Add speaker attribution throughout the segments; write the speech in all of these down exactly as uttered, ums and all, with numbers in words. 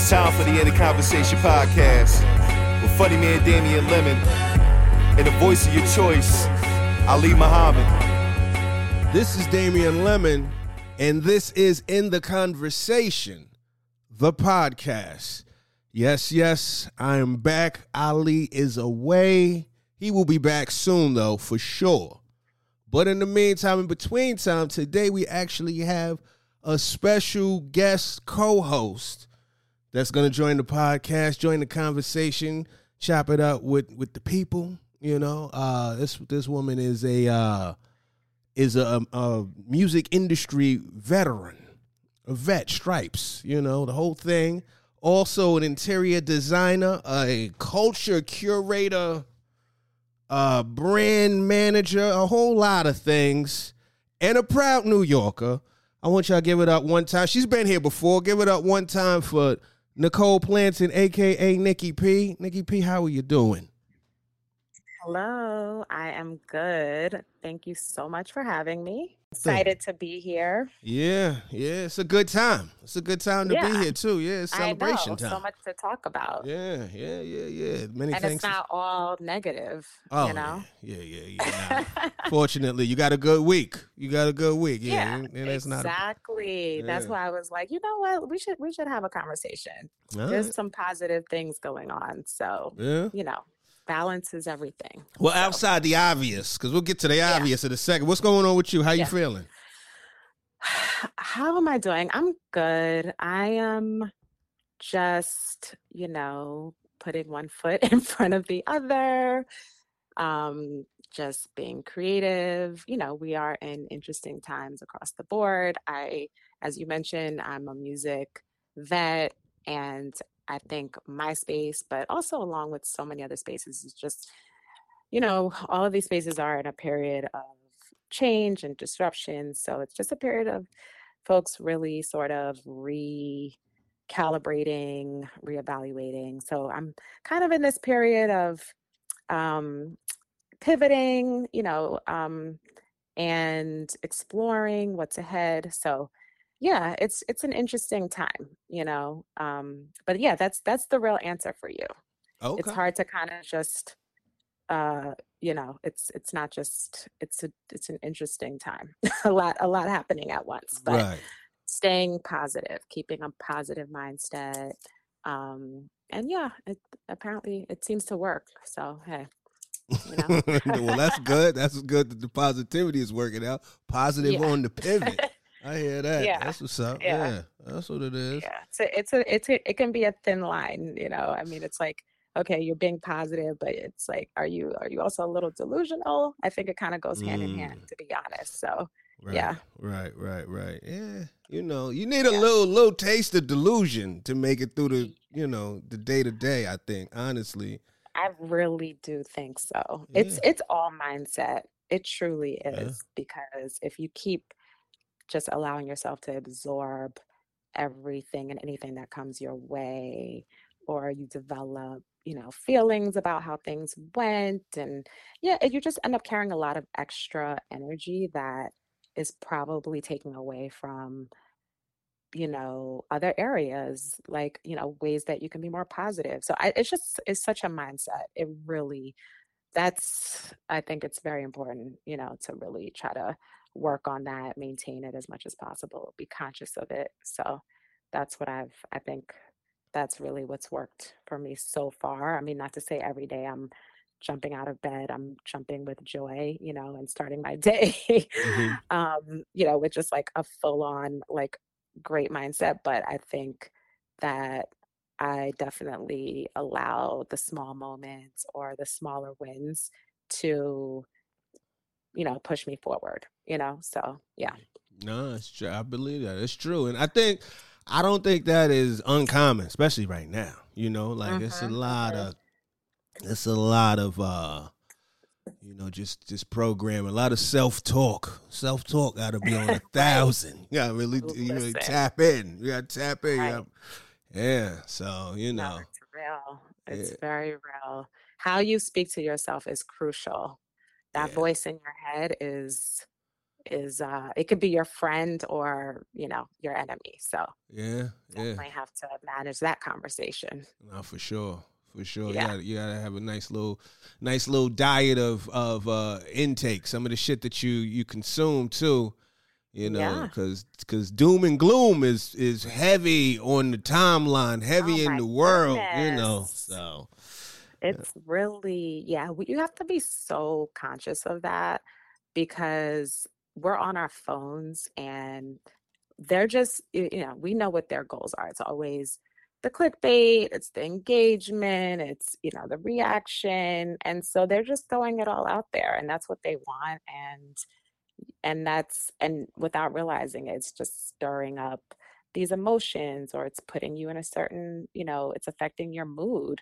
Speaker 1: It's time for the End of Conversation podcast with funny man Damian Lemon and the voice of your choice, Ali Muhammad.
Speaker 2: This is Damian Lemon, and this is In the Conversation, the podcast. Yes, yes, I am back. Ali is away. He will be back soon, though, for sure. But in the meantime, in between time, today we actually have a special guest co-host that's going to join the podcast, join the conversation, chop it up with, with the people. You know, uh, this this woman is a uh, is a, a music industry veteran, a vet, stripes. You know, the whole thing. Also, an interior designer, a culture curator, a brand manager, a whole lot of things, and a proud New Yorker. I want y'all to give it up one time. She's been here before. Give it up one time for Nicole Planton, a k a. Nikki P. Nikki P, how are you doing?
Speaker 3: Hello, I am good. Thank you so much for having me. Excited to be here.
Speaker 2: Yeah, yeah, it's a good time. It's a good time to
Speaker 3: Yeah.
Speaker 2: be here, too. Yeah, it's celebration
Speaker 3: I know,
Speaker 2: time.
Speaker 3: So much to talk about.
Speaker 2: Yeah, yeah, yeah, yeah. Many
Speaker 3: and
Speaker 2: things.
Speaker 3: it's not all negative,
Speaker 2: oh,
Speaker 3: you know?
Speaker 2: Yeah, yeah, yeah. yeah. Nah. Fortunately, you got a good week. You got a good week. Yeah,
Speaker 3: Yeah,
Speaker 2: and, and that's
Speaker 3: exactly.
Speaker 2: Not a,
Speaker 3: That's
Speaker 2: yeah.
Speaker 3: why I was like, you know what? We should we should have a conversation.
Speaker 2: All
Speaker 3: There's
Speaker 2: right.
Speaker 3: some positive things going on. So,
Speaker 2: Yeah.
Speaker 3: you know, balance is everything.
Speaker 2: Well,
Speaker 3: So,
Speaker 2: outside the obvious, because we'll get to the obvious in a second. What's going on with you? How you
Speaker 3: Yeah.
Speaker 2: feeling?
Speaker 3: How am I doing? I'm good. I am just, you know, putting one foot in front of the other, um, just being creative. You know, we are in interesting times across the board. I, as you mentioned, I'm a music vet, and I think my space, but also along with so many other spaces, is just, you know, all of these spaces are in a period of change and disruption. So it's just a period of folks really sort of recalibrating, reevaluating. So I'm kind of in this period of um, pivoting, you know, um, and exploring what's ahead. So yeah, it's it's an interesting time, you know. Um, but yeah, that's that's the real answer for you. It's
Speaker 2: Okay.
Speaker 3: hard to kind of just uh you know it's it's not just it's a it's an interesting time. a lot a lot happening at once, but
Speaker 2: Right.
Speaker 3: staying positive, keeping a positive mindset, um and yeah, it apparently it seems to work, so hey, you know.
Speaker 2: Well, that's good. That's good that the positivity is working out. Positive
Speaker 3: Yeah.
Speaker 2: on the pivot. I hear that.
Speaker 3: Yeah.
Speaker 2: That's what's up.
Speaker 3: Yeah.
Speaker 2: Yeah. That's what it is.
Speaker 3: Yeah, so it's a it's a it can be a thin line, you know. I mean, it's like, okay, you're being positive, but it's like, are you are you also a little delusional? I think it kind of goes hand in hand,
Speaker 2: Mm.
Speaker 3: to be honest. So
Speaker 2: Right.
Speaker 3: yeah.
Speaker 2: Right, right, right. Yeah. You know, you need a
Speaker 3: Yeah.
Speaker 2: little little taste of delusion to make it through the, you know, the day to day, I think, honestly.
Speaker 3: I really do think so. It's
Speaker 2: Yeah.
Speaker 3: it's all mindset. It truly
Speaker 2: Yeah.
Speaker 3: is, because if you keep just allowing yourself to absorb everything and anything that comes your way, or you develop, you know, feelings about how things went, and yeah, and you just end up carrying a lot of extra energy that is probably taking away from, you know, other areas, like, you know, ways that you can be more positive. So I, it's just, it's such a mindset. It really, that's, I think it's very important, you know, to really try to work on that, maintain it as much as possible, be conscious of it. So that's what I've, I think that's really what's worked for me so far. I mean, not to say every day I'm jumping out of bed, I'm jumping with joy, you know, and starting my day,
Speaker 2: hmm
Speaker 3: um, you know, with just like a full on, like, great mindset. But I think that I definitely allow the small moments or the smaller wins to, you know, push me forward, you know? So, yeah.
Speaker 2: No, it's true. I believe that. It's true. And I think, I don't think that is uncommon, especially right now. You know, like it's a
Speaker 3: Mm-hmm,
Speaker 2: lot
Speaker 3: mm-hmm.
Speaker 2: of, it's a lot of, uh, you know, just just programming, a lot of self talk. Self talk got to be on a
Speaker 3: Right.
Speaker 2: thousand. You got to really, you really
Speaker 3: Listen,
Speaker 2: tap in. You got to tap in. You
Speaker 3: right.
Speaker 2: gotta, yeah. So you
Speaker 3: No,
Speaker 2: know,
Speaker 3: it's real. It's
Speaker 2: yeah,
Speaker 3: very real. How you speak to yourself is crucial. That
Speaker 2: yeah,
Speaker 3: voice in your head is is uh it could be your friend or, you know, your enemy. So
Speaker 2: Yeah, yeah.
Speaker 3: definitely have to manage that conversation.
Speaker 2: No, for sure. For sure. You
Speaker 3: Yeah.
Speaker 2: gotta, you gotta have a nice little nice little diet of of uh intake. Some of the shit that you you consume too. You know,
Speaker 3: Yeah.
Speaker 2: because because doom and gloom is is heavy on the timeline,
Speaker 3: Oh
Speaker 2: heavy in
Speaker 3: my
Speaker 2: the world. You know,
Speaker 3: goodness.
Speaker 2: so
Speaker 3: It's really, yeah, we, you have to be so conscious of that because we're on our phones and they're just, y- you know, we know what their goals are. It's always the clickbait, it's the engagement, it's, you know, the reaction. And so they're just throwing it all out there and that's what they want. And and that's and without realizing it, it's just stirring up these emotions or it's putting you in a certain, you know, it's affecting your mood.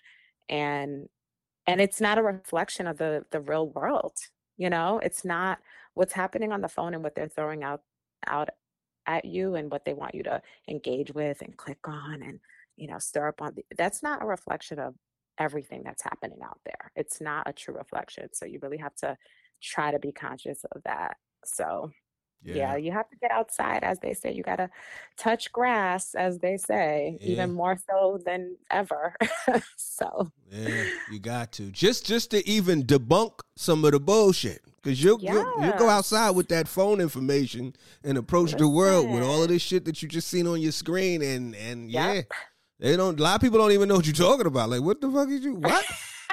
Speaker 3: And and it's not a reflection of the the real world, you know? It's not what's happening on the phone and what they're throwing out out at you and what they want you to engage with and click on and, you know, stir up on the, that's not a reflection of everything that's happening out there. It's not a true reflection. So you really have to try to be conscious of that. So yeah,
Speaker 2: yeah,
Speaker 3: you have to get outside, as they say. You gotta touch grass, as they say,
Speaker 2: yeah,
Speaker 3: even more so than ever. So
Speaker 2: yeah. You got to just just to even debunk some of the bullshit. Cause you you you go outside
Speaker 3: yes.
Speaker 2: with that phone information and approach the world with all of
Speaker 3: Listen.
Speaker 2: this shit that you just seen on your screen and and
Speaker 3: Yep.
Speaker 2: yeah, they don't. A lot of people don't even know what you're talking about. Like, what the fuck is you? What?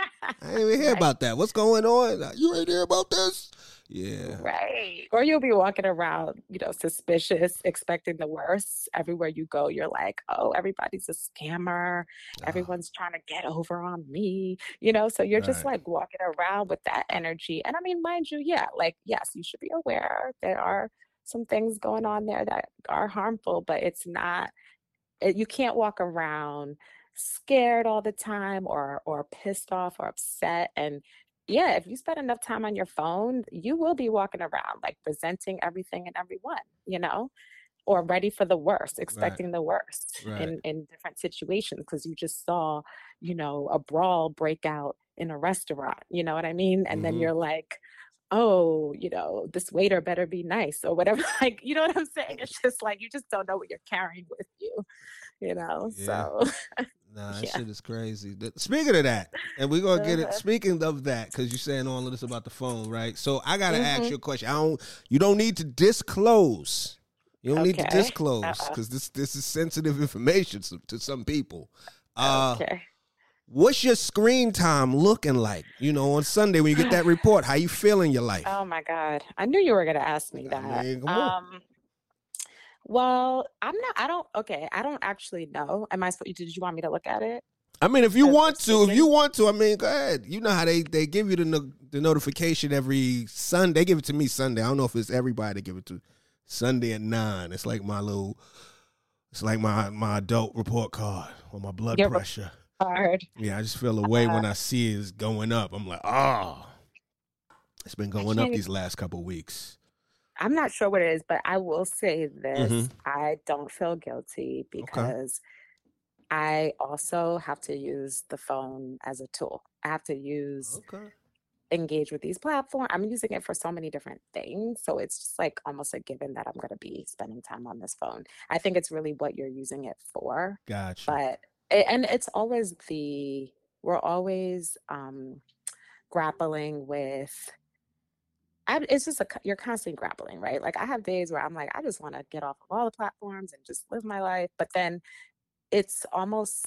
Speaker 2: I didn't even hear
Speaker 3: Right.
Speaker 2: about that. What's going on? You ain't hear about this? Yeah.
Speaker 3: Right. Or you'll be walking around, you know, suspicious, expecting the worst. Everywhere you go, you're like, oh, everybody's a scammer.
Speaker 2: Ah,
Speaker 3: Everyone's trying to get over on me, you know? So you're just
Speaker 2: right.
Speaker 3: like walking around with that energy. And I mean, mind you, yeah, like, yes, you should be aware there are some things going on there that are harmful, but it's not, it, you can't walk around scared all the time or or pissed off or upset. And yeah, if you spend enough time on your phone, you will be walking around like resenting everything and everyone, you know, or ready for the worst,
Speaker 2: Right.
Speaker 3: expecting the worst
Speaker 2: Right.
Speaker 3: in in different situations because you just saw, you know, a brawl break out in a restaurant, you know what I mean? And then
Speaker 2: Mm-hmm.
Speaker 3: you're like, oh, you know, this waiter better be nice or whatever. Like, you know what I'm saying? It's just like you just don't know what you're carrying with you, you know?
Speaker 2: Yeah.
Speaker 3: So
Speaker 2: Nah, that
Speaker 3: yeah.
Speaker 2: shit is crazy. Th- Speaking of that, and we're gonna get it.
Speaker 3: Uh-huh.
Speaker 2: Speaking of that, because you're saying all of this about the phone, right? So I gotta ask
Speaker 3: Hmm.
Speaker 2: you a question. I don't. You don't need to disclose. You don't need to
Speaker 3: Okay.
Speaker 2: disclose
Speaker 3: Uh-uh.
Speaker 2: because this this is sensitive information to, to some people. Uh,
Speaker 3: Okay.
Speaker 2: what's your screen time looking like? You know, on Sunday when you get that report, how you feel in your life?
Speaker 3: Oh my God. I knew you were gonna ask me
Speaker 2: I
Speaker 3: that.
Speaker 2: mean, come on.
Speaker 3: Um, well, I'm not, I don't, okay, I don't actually know. Am I supposed, did you want me to look at it
Speaker 2: I mean, if you
Speaker 3: as we're
Speaker 2: want to, if you
Speaker 3: speaking?
Speaker 2: want to, I mean, go ahead. You know how they, they give you the no, the notification every Sunday. They give it to me Sunday. I don't know if it's everybody they give it to. Sunday at nine. It's like my little, it's like my my adult report card on my blood
Speaker 3: Your
Speaker 2: pressure.
Speaker 3: card.
Speaker 2: Yeah, I just feel a way
Speaker 3: Uh,
Speaker 2: when I see it's going up. I'm like, oh, it's been
Speaker 3: I
Speaker 2: going up
Speaker 3: can't
Speaker 2: these
Speaker 3: even,
Speaker 2: last couple weeks.
Speaker 3: I'm not sure what it is, but I will say
Speaker 2: Mm-hmm.
Speaker 3: this. I don't feel guilty
Speaker 2: Okay.
Speaker 3: because I also have to use the phone as a tool. I have to use
Speaker 2: Okay.
Speaker 3: engage with these platforms. I'm using it for so many different things. So it's just like almost a given that I'm going to be spending time on this phone. I think it's really what you're using it for.
Speaker 2: Got you.
Speaker 3: But, a- and it's always the, we're always um, grappling with, I, it's just a, co- you're constantly grappling, right? Like I have days where I'm like, I just want to get off of all the platforms and just live my life. But then it's almost,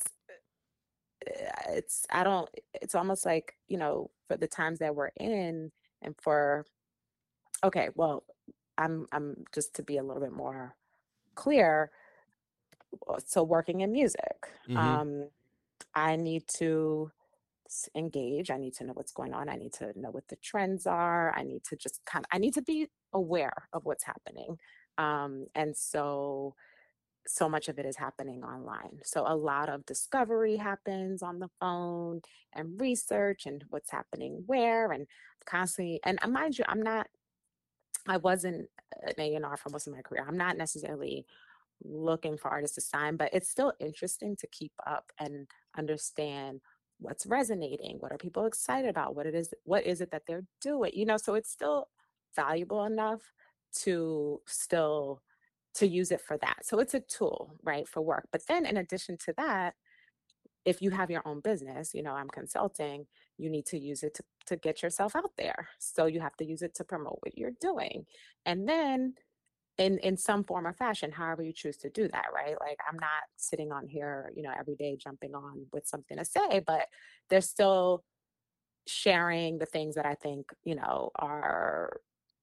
Speaker 3: uh, it's, I don't, it's almost like, you know, for the times that we're in and for, okay, well, I'm I'm just to be a little bit more clear. uh, So working in music,
Speaker 2: Mm-hmm.
Speaker 3: um, I need to s- engage. I need to know what's going on. I need to know what the trends are. I need to just kind of. I need to be aware of what's happening. Um, and so so much of it is happening online. So a lot of discovery happens on the phone and research and what's happening where and constantly. And uh, mind you, I'm not I wasn't an A and R for most of my career. I'm not necessarily looking for artists to sign, but it's still interesting to keep up and understand what's resonating, what are people excited about, what it is, what is it that they're doing, you know, so it's still valuable enough to still to use it for that. So it's a tool, right, for work. But then in addition to that, if you have your own business, you know, I'm consulting, you need to use it to, to get yourself out there. So you have to use it to promote what you're doing. And then in in some form or fashion, however you choose to do that, right? Like I'm not sitting on here, you know, every day jumping on with something to say, but there's still sharing the things that I think, you know, are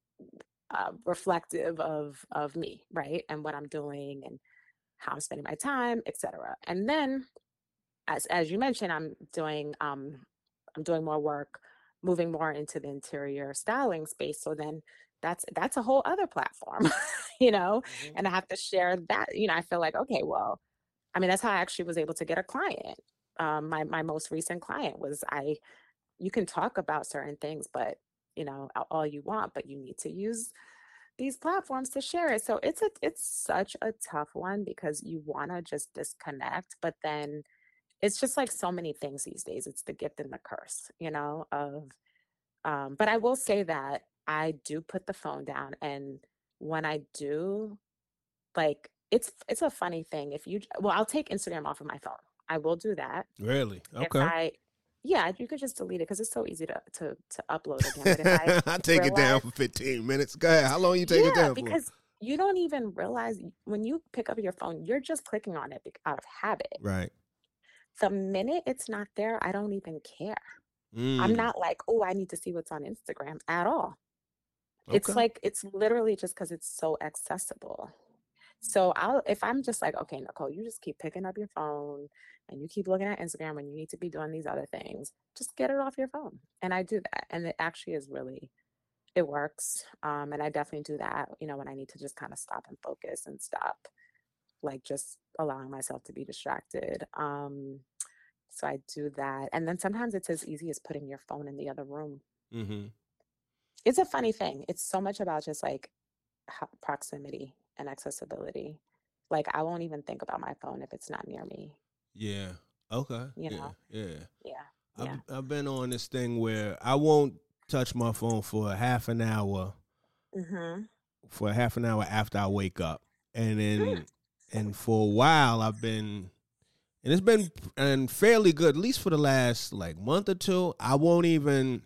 Speaker 3: uh, reflective of of me, right? And what I'm doing and how I'm spending my time, et cetera. And then as as you mentioned, I'm doing um I'm doing more work, moving more into the interior styling space. So then that's that's a whole other platform, you know,
Speaker 2: Mhm.
Speaker 3: and I have to share that, you know, I feel like, okay, well, I mean, that's how I actually was able to get a client. Um, my my most recent client was I you can talk about certain things, but you know, a- all you want, but you need to use these platforms to share it. So it's a it's such a tough one because you want to just disconnect, but then it's just like so many things these days. It's the gift and the curse, you know, of um, but I will say that I do put the phone down, and when I do, like it's it's a funny thing. If you well, I'll take Instagram off of my phone. I will do that.
Speaker 2: Really?
Speaker 3: If
Speaker 2: Okay.
Speaker 3: I yeah, you could just delete it because it's so easy to to to upload again. But if I
Speaker 2: I take it down
Speaker 3: realize,
Speaker 2: for fifteen minutes. Go ahead. How long you take it
Speaker 3: yeah,
Speaker 2: down for?
Speaker 3: because you don't even realize when you pick up your phone, you're just clicking on it bec- out of habit.
Speaker 2: Right.
Speaker 3: The minute it's not there, I don't even care. I'm
Speaker 2: Mm.
Speaker 3: not like, oh, I need to see what's on Instagram at all. It's
Speaker 2: Okay.
Speaker 3: like it's literally just because it's so accessible. So I'll if I'm just like, okay, Nicole, you just keep picking up your phone and you keep looking at Instagram when you need to be doing these other things, just get it off your phone. And I do that. And it actually is really it works. Um, and I definitely do that, you know, when I need to just kind of stop and focus and stop like just allowing myself to be distracted. Um, so I do that. And then sometimes it's as easy as putting your phone in the other room.
Speaker 2: Mm-hmm.
Speaker 3: It's a funny thing. It's so much about just like ho- proximity and accessibility. Like I won't even think about my phone if it's not near me,
Speaker 2: Yeah. Okay.
Speaker 3: you
Speaker 2: Yeah.
Speaker 3: know?
Speaker 2: Yeah.
Speaker 3: Yeah.
Speaker 2: I've
Speaker 3: Yeah.
Speaker 2: I've been on this thing where I won't touch my phone for a half an hour
Speaker 3: Mm-hmm.
Speaker 2: for a half an hour after I wake up. And
Speaker 3: Mm.
Speaker 2: then and for a while I've been and it's been and fairly good, at least for the last like month or two. I won't even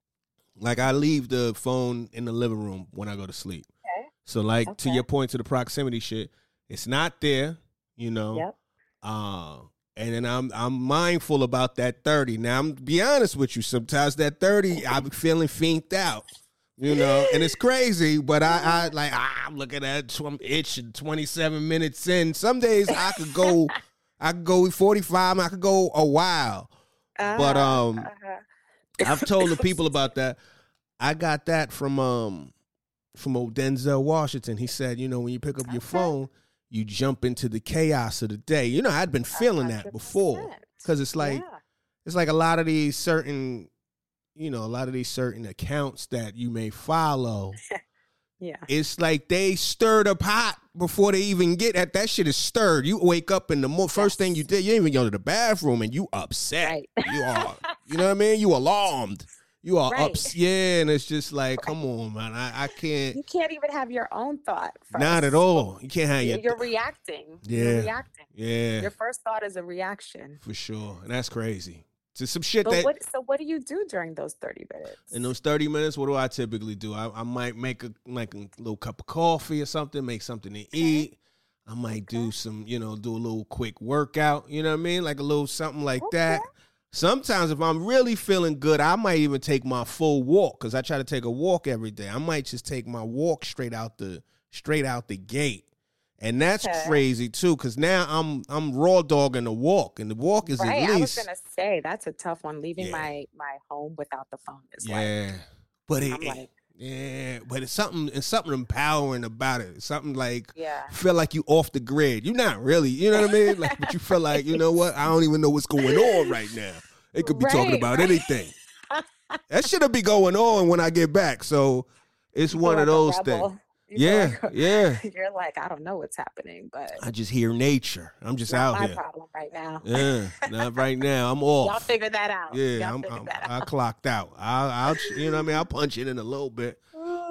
Speaker 2: like I leave the phone in the living room when I go to sleep.
Speaker 3: Okay.
Speaker 2: So like to
Speaker 3: Okay.
Speaker 2: your point to the proximity shit, it's not there, you know.
Speaker 3: Yep.
Speaker 2: Uh and then I'm I'm mindful about that thirty. Now I'm be honest with you, sometimes that thirty I be feeling fiended out. You know, and it's crazy, but I, I like ah, I'm looking at I'm itching twenty-seven minutes in. Some days I could go I could go forty-five, I could go a while. But
Speaker 3: Uh-huh.
Speaker 2: um
Speaker 3: Uh-huh.
Speaker 2: I've told the people
Speaker 3: Excuse
Speaker 2: about
Speaker 3: me.
Speaker 2: that. I got that from um from old Denzel Washington. He said, you know, when you pick up your
Speaker 3: Okay.
Speaker 2: phone, you jump into the chaos of the day. You know, I'd been
Speaker 3: A
Speaker 2: feeling that
Speaker 3: hundred
Speaker 2: before
Speaker 3: percent.
Speaker 2: because it's like
Speaker 3: Yeah.
Speaker 2: it's like a lot of these certain, you know, a lot of these certain accounts that you may follow.
Speaker 3: Yeah.
Speaker 2: It's like they stir the pot before they even get at that shit is stirred. You wake up in the mo- first thing you
Speaker 3: Yes.
Speaker 2: did, you didn't even go to the bathroom and you upset.
Speaker 3: Right.
Speaker 2: You are, you know what I mean? You alarmed. You are
Speaker 3: Right.
Speaker 2: ups. Yeah, and it's just like,
Speaker 3: Right.
Speaker 2: come on, man. I, I can't.
Speaker 3: You can't even have your own thought
Speaker 2: Not at
Speaker 3: first.
Speaker 2: all. You can't have
Speaker 3: You-
Speaker 2: your.
Speaker 3: You're
Speaker 2: Th-
Speaker 3: reacting. You're
Speaker 2: yeah,
Speaker 3: reacting.
Speaker 2: yeah,
Speaker 3: Your first thought is a reaction.
Speaker 2: for sure. And that's crazy. To some shit
Speaker 3: But
Speaker 2: that
Speaker 3: what so what do you do during those thirty
Speaker 2: in
Speaker 3: minutes?
Speaker 2: those thirty minutes, what do I typically do? I, I might make a like a little cup of coffee or something, make something to
Speaker 3: Okay.
Speaker 2: eat. I might do
Speaker 3: Okay.
Speaker 2: some, you know, do a little quick workout, you know what I mean? Like a little something like
Speaker 3: Okay.
Speaker 2: that. Sometimes if I'm really feeling good, I might even take my full walk because I try to take a walk every day. I might just take my walk straight out the straight out the gate. And that's
Speaker 3: Okay.
Speaker 2: crazy too, because now I'm I'm raw dogging the walk. And the walk is at
Speaker 3: Right. I was
Speaker 2: least
Speaker 3: gonna say that's a tough one. Leaving
Speaker 2: yeah.
Speaker 3: my my home without the phone is like
Speaker 2: Yeah. But it,
Speaker 3: I'm
Speaker 2: it
Speaker 3: like,
Speaker 2: yeah, but it's something it's something empowering about it. It's something like
Speaker 3: yeah.
Speaker 2: feel like you off the grid. You're not really, you know what I mean? Like but you feel like, you know what? I don't even know what's going on right now. They could be talking
Speaker 3: Right,
Speaker 2: about
Speaker 3: right.
Speaker 2: anything. That should've be going on when I get back. So it's
Speaker 3: You feel
Speaker 2: one of
Speaker 3: like a
Speaker 2: those things.
Speaker 3: rebel. You feel
Speaker 2: Yeah,
Speaker 3: like a,
Speaker 2: yeah.
Speaker 3: you're like, I don't know what's happening, but
Speaker 2: I just hear nature. I'm just
Speaker 3: not
Speaker 2: out
Speaker 3: my
Speaker 2: here.
Speaker 3: problem right now.
Speaker 2: Yeah, not right now. I'm
Speaker 3: Y'all
Speaker 2: off.
Speaker 3: figure that out.
Speaker 2: Yeah,
Speaker 3: Y'all
Speaker 2: I'm,
Speaker 3: figure
Speaker 2: I'm
Speaker 3: that
Speaker 2: I
Speaker 3: out.
Speaker 2: clocked out. I'll, I'll, you know what I mean? I'll punch it in a little bit.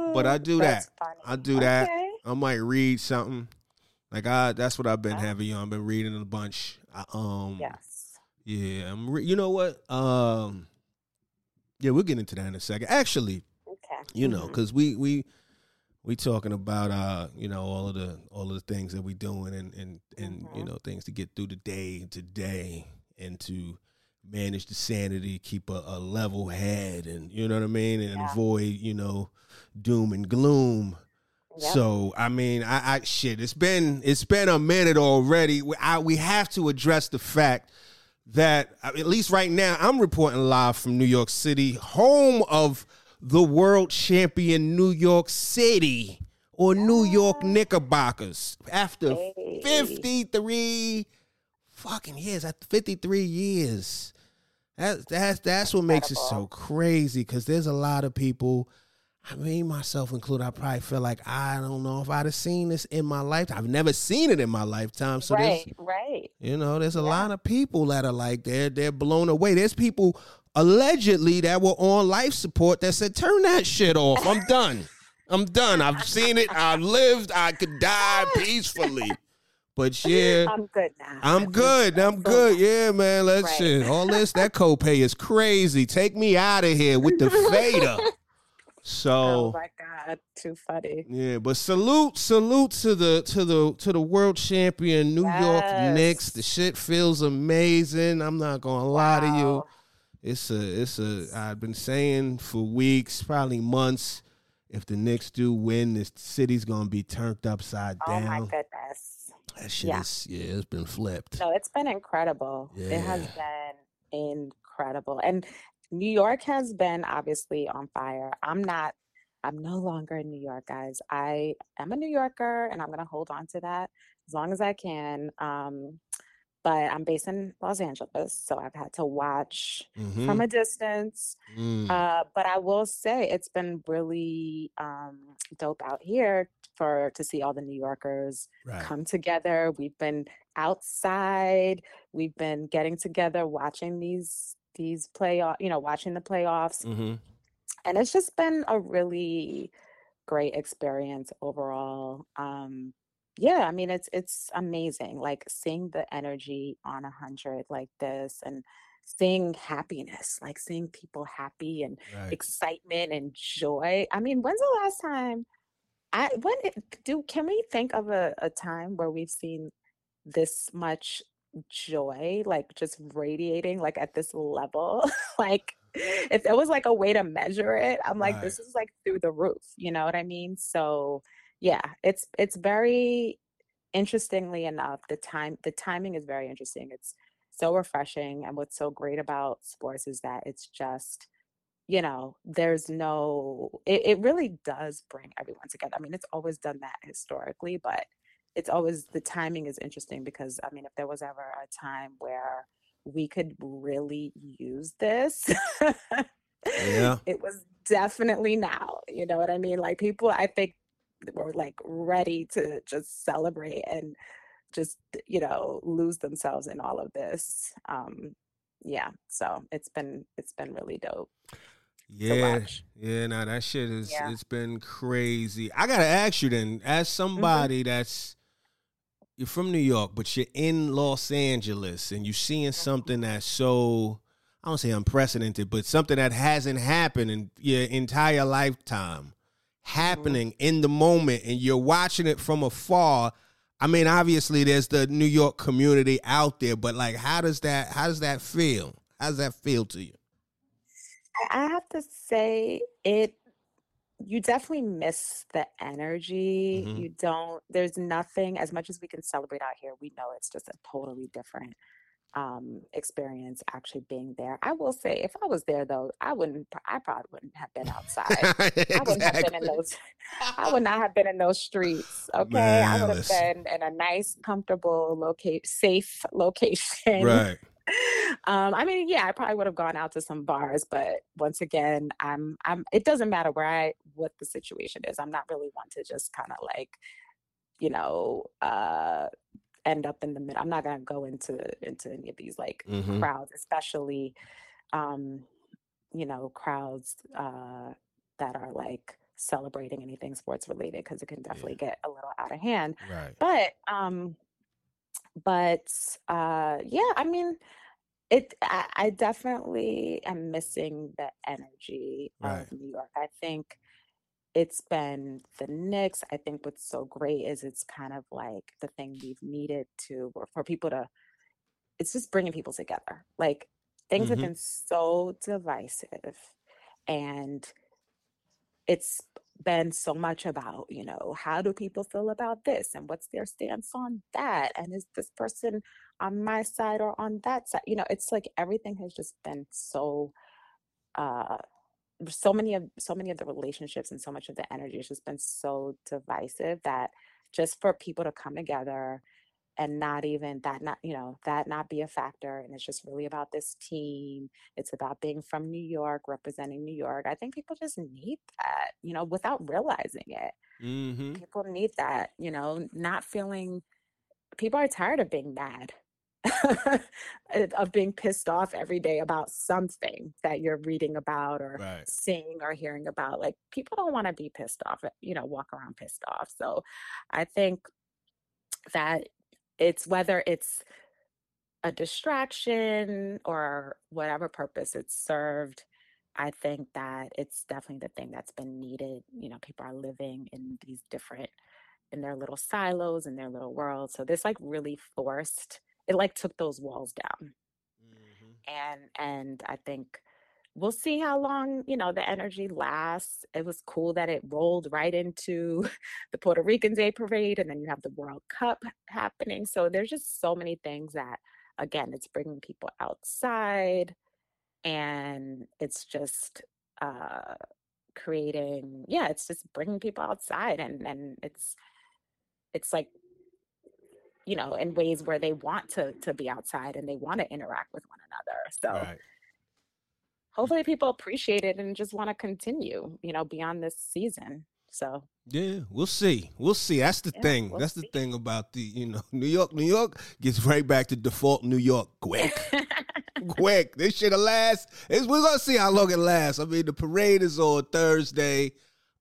Speaker 2: but I do
Speaker 3: That's
Speaker 2: that.
Speaker 3: funny.
Speaker 2: I do that.
Speaker 3: Okay.
Speaker 2: I might read something. Like I, that's what I've been
Speaker 3: Oh,
Speaker 2: heavy on. I've been reading a bunch. I, um,
Speaker 3: yes.
Speaker 2: yeah. I'm. Re- you know what? Um, yeah, we'll get into that in a second. Actually,
Speaker 3: Okay.
Speaker 2: you know,
Speaker 3: Mhm.
Speaker 2: because we we we talking about uh, you know, all of the all of the things that we doing and and and you
Speaker 3: Mhm.
Speaker 2: know things to get through the day today and to manage the sanity, keep a, a level head, and you know what I mean, and
Speaker 3: Yeah.
Speaker 2: avoid you know doom and gloom.
Speaker 3: Yep.
Speaker 2: So I mean, I, I shit. It's been it's been a minute already. We, I, we have to address the fact that uh, at least right now, I'm reporting live from New York City, home of the world champion New York City or New York
Speaker 3: Yeah.
Speaker 2: Knickerbockers. After
Speaker 3: Hey.
Speaker 2: fifty-three fucking years, after fifty-three years, that, that's that's what makes it so
Speaker 3: Incredible.
Speaker 2: crazy. Because there's a lot of people. I mean, myself included, I probably feel like I don't know if I'd have seen this in my lifetime. I've never seen it in my lifetime. So there's,
Speaker 3: Right. Right.
Speaker 2: you know, there's a
Speaker 3: Yeah.
Speaker 2: lot of people that are like they're they're blown away. There's people allegedly that were on life support that said, "Turn that shit off. I'm done. I'm done. I've seen it. I've lived. I could die peacefully." But yeah,
Speaker 3: I'm good now.
Speaker 2: I'm good. I'm good. Yeah, man. Let's
Speaker 3: Right.
Speaker 2: shit. All this that copay is crazy. Take me out of here with the fader.
Speaker 3: Oh
Speaker 2: So
Speaker 3: my God. Too funny.
Speaker 2: yeah, but salute, salute to the to the to the world champion New York Knicks. The
Speaker 3: Yes.
Speaker 2: shit feels amazing. I'm not gonna lie to you.
Speaker 3: Wow.
Speaker 2: It's a it's a I've been saying for weeks, probably months. If the Knicks do win, this city's gonna be turned upside
Speaker 3: Oh my
Speaker 2: down.
Speaker 3: goodness.
Speaker 2: That shit
Speaker 3: Yeah.
Speaker 2: is yeah, it's been flipped.
Speaker 3: No, it's been incredible. It has
Speaker 2: Yeah.
Speaker 3: been incredible. And New York has been obviously on fire. I'm not, I'm no longer in New York, guys. I am a New Yorker and I'm going to hold on to that as long as I can. Um, but I'm based in Los Angeles, so I've had to watch from
Speaker 2: Mm-hmm.
Speaker 3: a distance.
Speaker 2: Mm.
Speaker 3: Uh, but I will say it's been really um, dope out here for to see all the New Yorkers
Speaker 2: Right.
Speaker 3: come together. We've been outside. We've been getting together, watching these these playoff, you know, watching the playoffs,
Speaker 2: Mm-hmm.
Speaker 3: and it's just been a really great experience overall. Um, yeah, I mean, it's it's amazing, like seeing the energy on a hundred like this, and seeing happiness, like seeing people happy and
Speaker 2: Right.
Speaker 3: excitement and joy. I mean, when's the last time I when it, do can we think of a, a time where we've seen this much joy, like just radiating like at this level? Like if there was like a way to measure it, I'm like,
Speaker 2: Right.
Speaker 3: this is like through the roof, you know what I mean? So yeah, it's it's very interestingly enough, the time the timing is very interesting. It's so refreshing. And what's so great about sports is that it's just, you know, there's no, it, it really does bring everyone together. I mean, it's always done that historically, but it's always, the timing is interesting because, I mean, if there was ever a time where we could really use this,
Speaker 2: Yeah.
Speaker 3: it was definitely now. You know what I mean? Like people, I think, were like ready to just celebrate and just, you know, lose themselves in all of this. Um, yeah, so it's been it's been really dope to
Speaker 2: Yeah.
Speaker 3: watch.
Speaker 2: Yeah, now that shit is
Speaker 3: Yeah.
Speaker 2: it's been crazy. I gotta ask you then, as
Speaker 3: hmm
Speaker 2: somebody that's you're from New York, but you're in Los Angeles and you're seeing something that's so I don't say unprecedented, but something that hasn't happened in your entire lifetime
Speaker 3: hmm
Speaker 2: happening in the moment and you're watching it from afar. I mean, obviously there's the New York community out there, but like how does that how does that feel? How does that feel to you?
Speaker 3: I have to say it, you definitely miss the energy.
Speaker 2: Mm-hmm.
Speaker 3: You don't, there's nothing, as much as we can celebrate out here, we know it's just a totally different um experience actually being there. I will say if I was there though, I wouldn't I probably wouldn't have been outside. I wouldn't have been in
Speaker 2: Exactly.
Speaker 3: those I would not have been in those streets. Okay. I
Speaker 2: Man,
Speaker 3: would have
Speaker 2: listen.
Speaker 3: been in a nice, comfortable locate safe location.
Speaker 2: Right.
Speaker 3: Um, I mean, yeah, I probably would have gone out to some bars, but once again, I'm I'm it doesn't matter where I what the situation is. I'm not really one to just kind of like, you know, uh end up in the middle. I'm not gonna go into into any of these like
Speaker 2: Mm-hmm.
Speaker 3: crowds, especially um, you know, crowds uh that are like celebrating anything sports related because it can definitely
Speaker 2: Yeah.
Speaker 3: get a little out of hand.
Speaker 2: Right.
Speaker 3: But um, but uh, yeah, I mean, it. I, I definitely am missing the energy
Speaker 2: Right.
Speaker 3: of New York. I think it's been the Knicks. I think what's so great is it's kind of like the thing we've needed to or for people to. It's just bringing people together. Like things have
Speaker 2: Mm-hmm.
Speaker 3: been so divisive, and it's been so much about, you know, how do people feel about this and what's their stance on that? And is this person on my side or on that side? You know, it's like everything has just been so uh so many of so many of the relationships and so much of the energy has just been so divisive that just for people to come together and not even that not you know that not be a factor, and it's just really about this team. It's about being from New York, representing New York. I think people just need that, you know without realizing it.
Speaker 2: Mm-hmm.
Speaker 3: People need that, you know not feeling. People are tired of being mad, of being pissed off every day about something that you're reading about or
Speaker 2: Right.
Speaker 3: seeing or hearing about. Like, people don't want to be pissed off, you know walk around pissed off. So I think that it's whether it's a distraction or whatever purpose it's served, I think that it's definitely the thing that's been needed. You know, people are living in these different, in their little silos, in their little worlds. So this like really forced, it like took those walls down.
Speaker 2: Mm-hmm.
Speaker 3: And and I think we'll see how long, you know, the energy lasts. It was cool that it rolled right into the Puerto Rican Day Parade, and then you have the World Cup happening. So there's just so many things that, again, it's bringing people outside, and it's just uh, creating, yeah, it's just bringing people outside, and and it's it's like, you know, in ways where they want to to be outside and they want to interact with one another. So
Speaker 2: Right.
Speaker 3: hopefully people appreciate it and just want to continue, you know, beyond this season. So
Speaker 2: Yeah, we'll see. We'll see. That's the
Speaker 3: yeah,
Speaker 2: thing.
Speaker 3: we'll
Speaker 2: That's the
Speaker 3: see.
Speaker 2: thing about the, you know, New York. New York gets right back to default New York quick. Quick. This shit'll last. It's, we're going to see how long it lasts. I mean, the parade is on Thursday.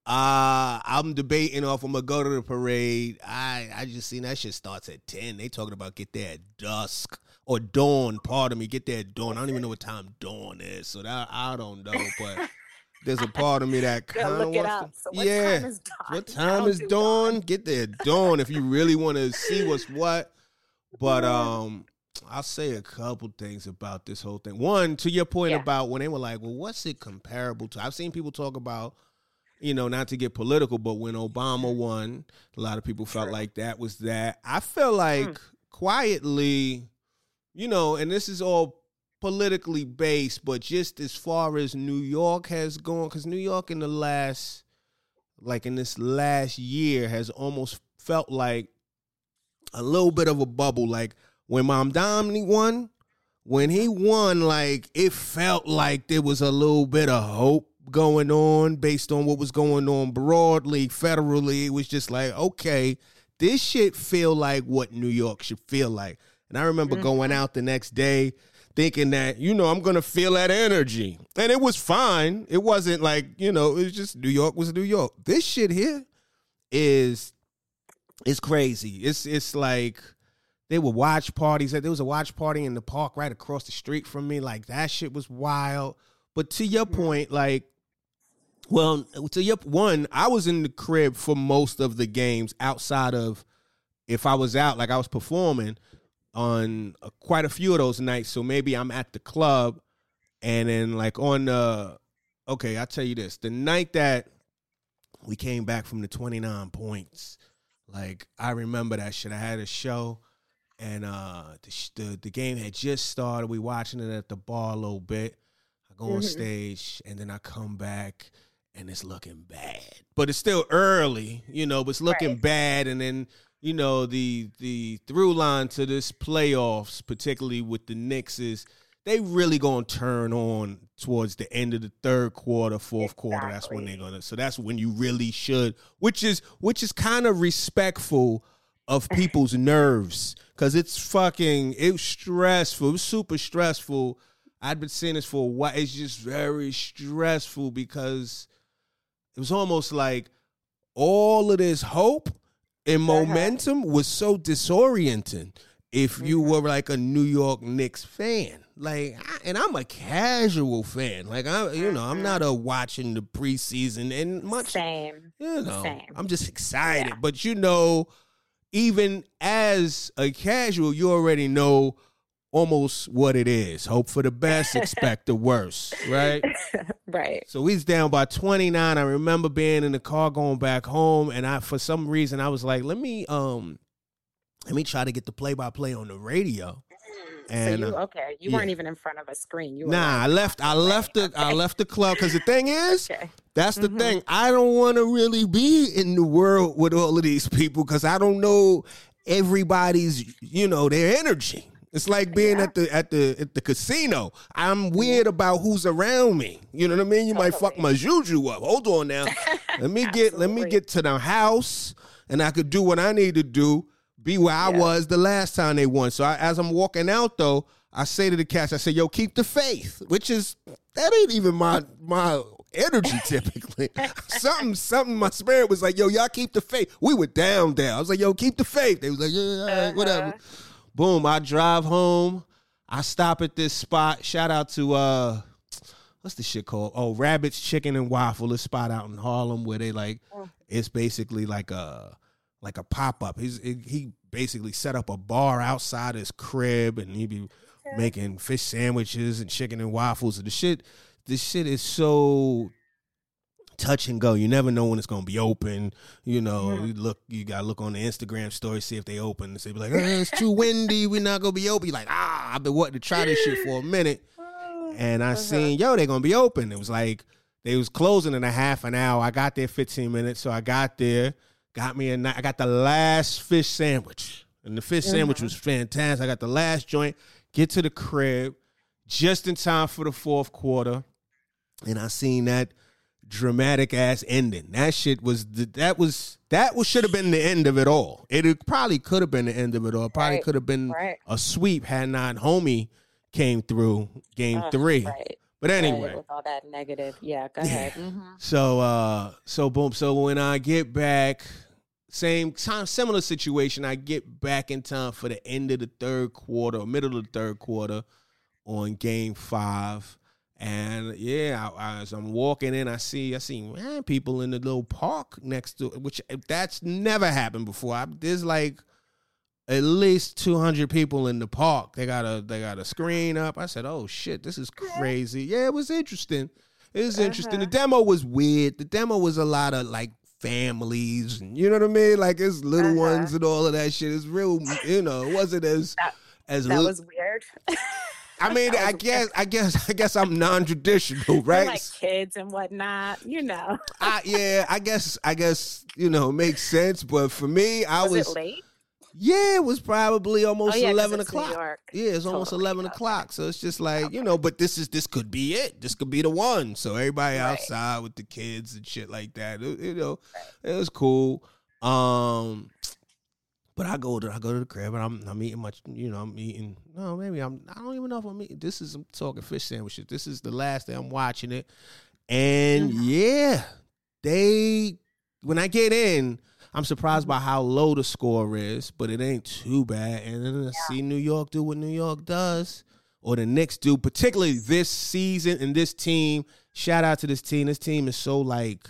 Speaker 2: Uh, I'm debating off I'm going to go to the parade. I, I just seen that shit starts at ten. They talking about get there at dusk. Or dawn, pardon me, get there at dawn. I don't even know what time dawn is, so that I don't know. But there's a part of me that
Speaker 3: Gotta
Speaker 2: kind of
Speaker 3: look it
Speaker 2: wants
Speaker 3: up.
Speaker 2: to.
Speaker 3: So what
Speaker 2: yeah,
Speaker 3: time is dawn?
Speaker 2: what
Speaker 3: I
Speaker 2: time
Speaker 3: don't
Speaker 2: is
Speaker 3: do
Speaker 2: dawn?
Speaker 3: dawn.
Speaker 2: Get there at dawn if you really want to see what's what. But um, I'll say a couple things about this whole thing. One, to your point
Speaker 3: Yeah.
Speaker 2: about when they were like, well, what's it comparable to? I've seen people talk about, you know, not to get political, but when Obama won, a lot of people felt
Speaker 3: True.
Speaker 2: like that was that. I feel like
Speaker 3: Mm.
Speaker 2: quietly, you know, and this is all politically based, but just as far as New York has gone, because New York in the last, like in this last year, has almost felt like a little bit of a bubble. Like when Mom Domney won, when he won, like it felt like there was a little bit of hope going on based on what was going on broadly, federally. It was just like, okay, this shit feel like what New York should feel like. And I remember
Speaker 3: Mhm.
Speaker 2: going out the next day thinking that, you know, I'm going to feel that energy. And it was fine. It wasn't like, you know, it was just New York was New York. This shit here is, it's crazy. It's, it's like there were watch parties. There was a watch party in the park right across the street from me. Like that shit was wild. But to your point, like, well, to your one, I was in the crib for most of the games outside of if I was out, like I was performing on uh, quite a few of those nights. So maybe I'm at the club and then like on the, okay, I'll tell you this. The night that we came back from the twenty-nine points, like I remember that shit. I had a show and uh, the, the, the game had just started. We watching it at the bar a little bit. I go on
Speaker 3: Mhm.
Speaker 2: stage and then I come back and it's looking bad. But it's still early, you know, but it's looking
Speaker 3: Right.
Speaker 2: bad. And then, you know, the the through line to this playoffs, particularly with the Knicks, is they really gonna turn on towards the end of the third quarter, fourth quarter. That's when they're
Speaker 3: Exactly.
Speaker 2: gonna. So that's when you really should, which is which is kind of respectful of people's nerves, because it's fucking it's stressful. It's super stressful. I've been saying this for a while. It's just very stressful because it was almost like all of this hope and momentum uh-huh. was so disorienting if you mm-hmm. were like a New York Knicks fan. Like, I, and I'm a casual fan. Like, I, you know, I'm not a watching the preseason and much.
Speaker 3: Same.
Speaker 2: You know,
Speaker 3: Same.
Speaker 2: I'm just excited. Yeah. But you know, even as a casual, you already know almost what it is. Hope for the best, expect the worst, right?
Speaker 3: Right.
Speaker 2: So he's down by twenty-nine. I remember being in the car going back home, and I, for some reason, I was like, let me, um, let me try to get the play-by-play on the radio. And,
Speaker 3: so you okay? You yeah. weren't even in front of a screen. You were
Speaker 2: nah,
Speaker 3: like,
Speaker 2: I left. I left the. Okay. I left the club because the thing is,
Speaker 3: okay.
Speaker 2: that's the
Speaker 3: mm-hmm.
Speaker 2: thing. I don't want to really be in the world with all of these people because I don't know everybody's, you know, their energy. It's like being
Speaker 3: yeah.
Speaker 2: at the at the at the casino. I'm weird yeah. about who's around me. You know what I mean? You totally. might fuck my juju up. Hold on now. Let me get. let me get to the house, and I could do what I need to do. Be where I yeah. was the last time they won. So I, as I'm walking out, though, I say to the cats, I say, yo, keep the faith, which is, that ain't even my my energy typically. something, something, my spirit was like, yo, y'all keep the faith. We were down there. I was like, yo, keep the faith. They was like, yeah, all right, uh-huh. whatever. Boom, I drive home. I stop at this spot. Shout out to, uh, what's the shit called? Oh, Rabbit's Chicken and Waffle, a spot out in Harlem where they like, oh. it's basically like a, like a pop-up. He's he basically set up a bar outside his crib, and he be okay. making fish sandwiches and chicken and waffles. And the shit, this shit is so touch and go. You never know when it's gonna be open. You know, yeah. you look, you gotta look on the Instagram story, see if they open. And say like, oh, it's too windy, we're not gonna be open. You're like, ah, I've been wanting to try this shit for a minute, and I uh-huh. seen, yo, they're gonna be open. It was like they was closing in a half an hour. I got there fifteen minutes, so I got there. Got me a, I got the last fish sandwich, and the fish mm-hmm. sandwich was fantastic. I got the last joint, get to the crib, just in time for the fourth quarter, and I seen that dramatic ass ending. That shit was, the, that was, that was should have been the end of it all. It probably could have been the end of it all. It probably right. could have been right. a sweep had not homie came through game uh, three. Right. But anyway,
Speaker 3: right, with all that negative, yeah, go ahead. Mm-hmm.
Speaker 2: So, uh, so boom. So when I get back, same time, similar situation. I get back in time for the end of the third quarter, or middle of the third quarter, on game five. And yeah, I, as I'm walking in, I see, I see man, people in the little park next to, which that's never happened before. I, there's like at least two hundred people in the park. They got a they got a screen up. I said, oh, shit, this is crazy. Yeah, it was interesting. It was uh-huh. interesting. The demo was weird. The demo was a lot of, like, families. And, you know what I mean? Like, it's little uh-huh. ones and all of that shit. It's real, you know, it wasn't as...
Speaker 3: That,
Speaker 2: as
Speaker 3: that li- was weird.
Speaker 2: I mean, I guess, weird. I guess, I guess I'm non-traditional, right?
Speaker 3: They're like kids and whatnot, you know.
Speaker 2: I, yeah, I guess, I guess, you know, it makes sense. But for me, I was...
Speaker 3: Was it late?
Speaker 2: Yeah, it was probably almost
Speaker 3: oh, yeah,
Speaker 2: eleven
Speaker 3: it's
Speaker 2: o'clock.
Speaker 3: New York.
Speaker 2: Yeah, it's almost
Speaker 3: totally.
Speaker 2: eleven
Speaker 3: okay.
Speaker 2: o'clock. So it's just like, okay. you know, but this is this could be it. This could be the one. So everybody right. outside with the kids and shit like that. It, you know, right. it was cool. Um, but I go to I go to the crib and I'm I'm eating much. You know, I'm eating. No, maybe I'm. I don't even know if I'm eating. This is I'm talking fish sandwiches. This is the last day I'm watching it, and mm-hmm. yeah, they when I get in. I'm surprised by how low the score is, but it ain't too bad. And then I yeah. see New York do what New York does, or the Knicks do, particularly this season and this team. Shout out to this team. This team is so like,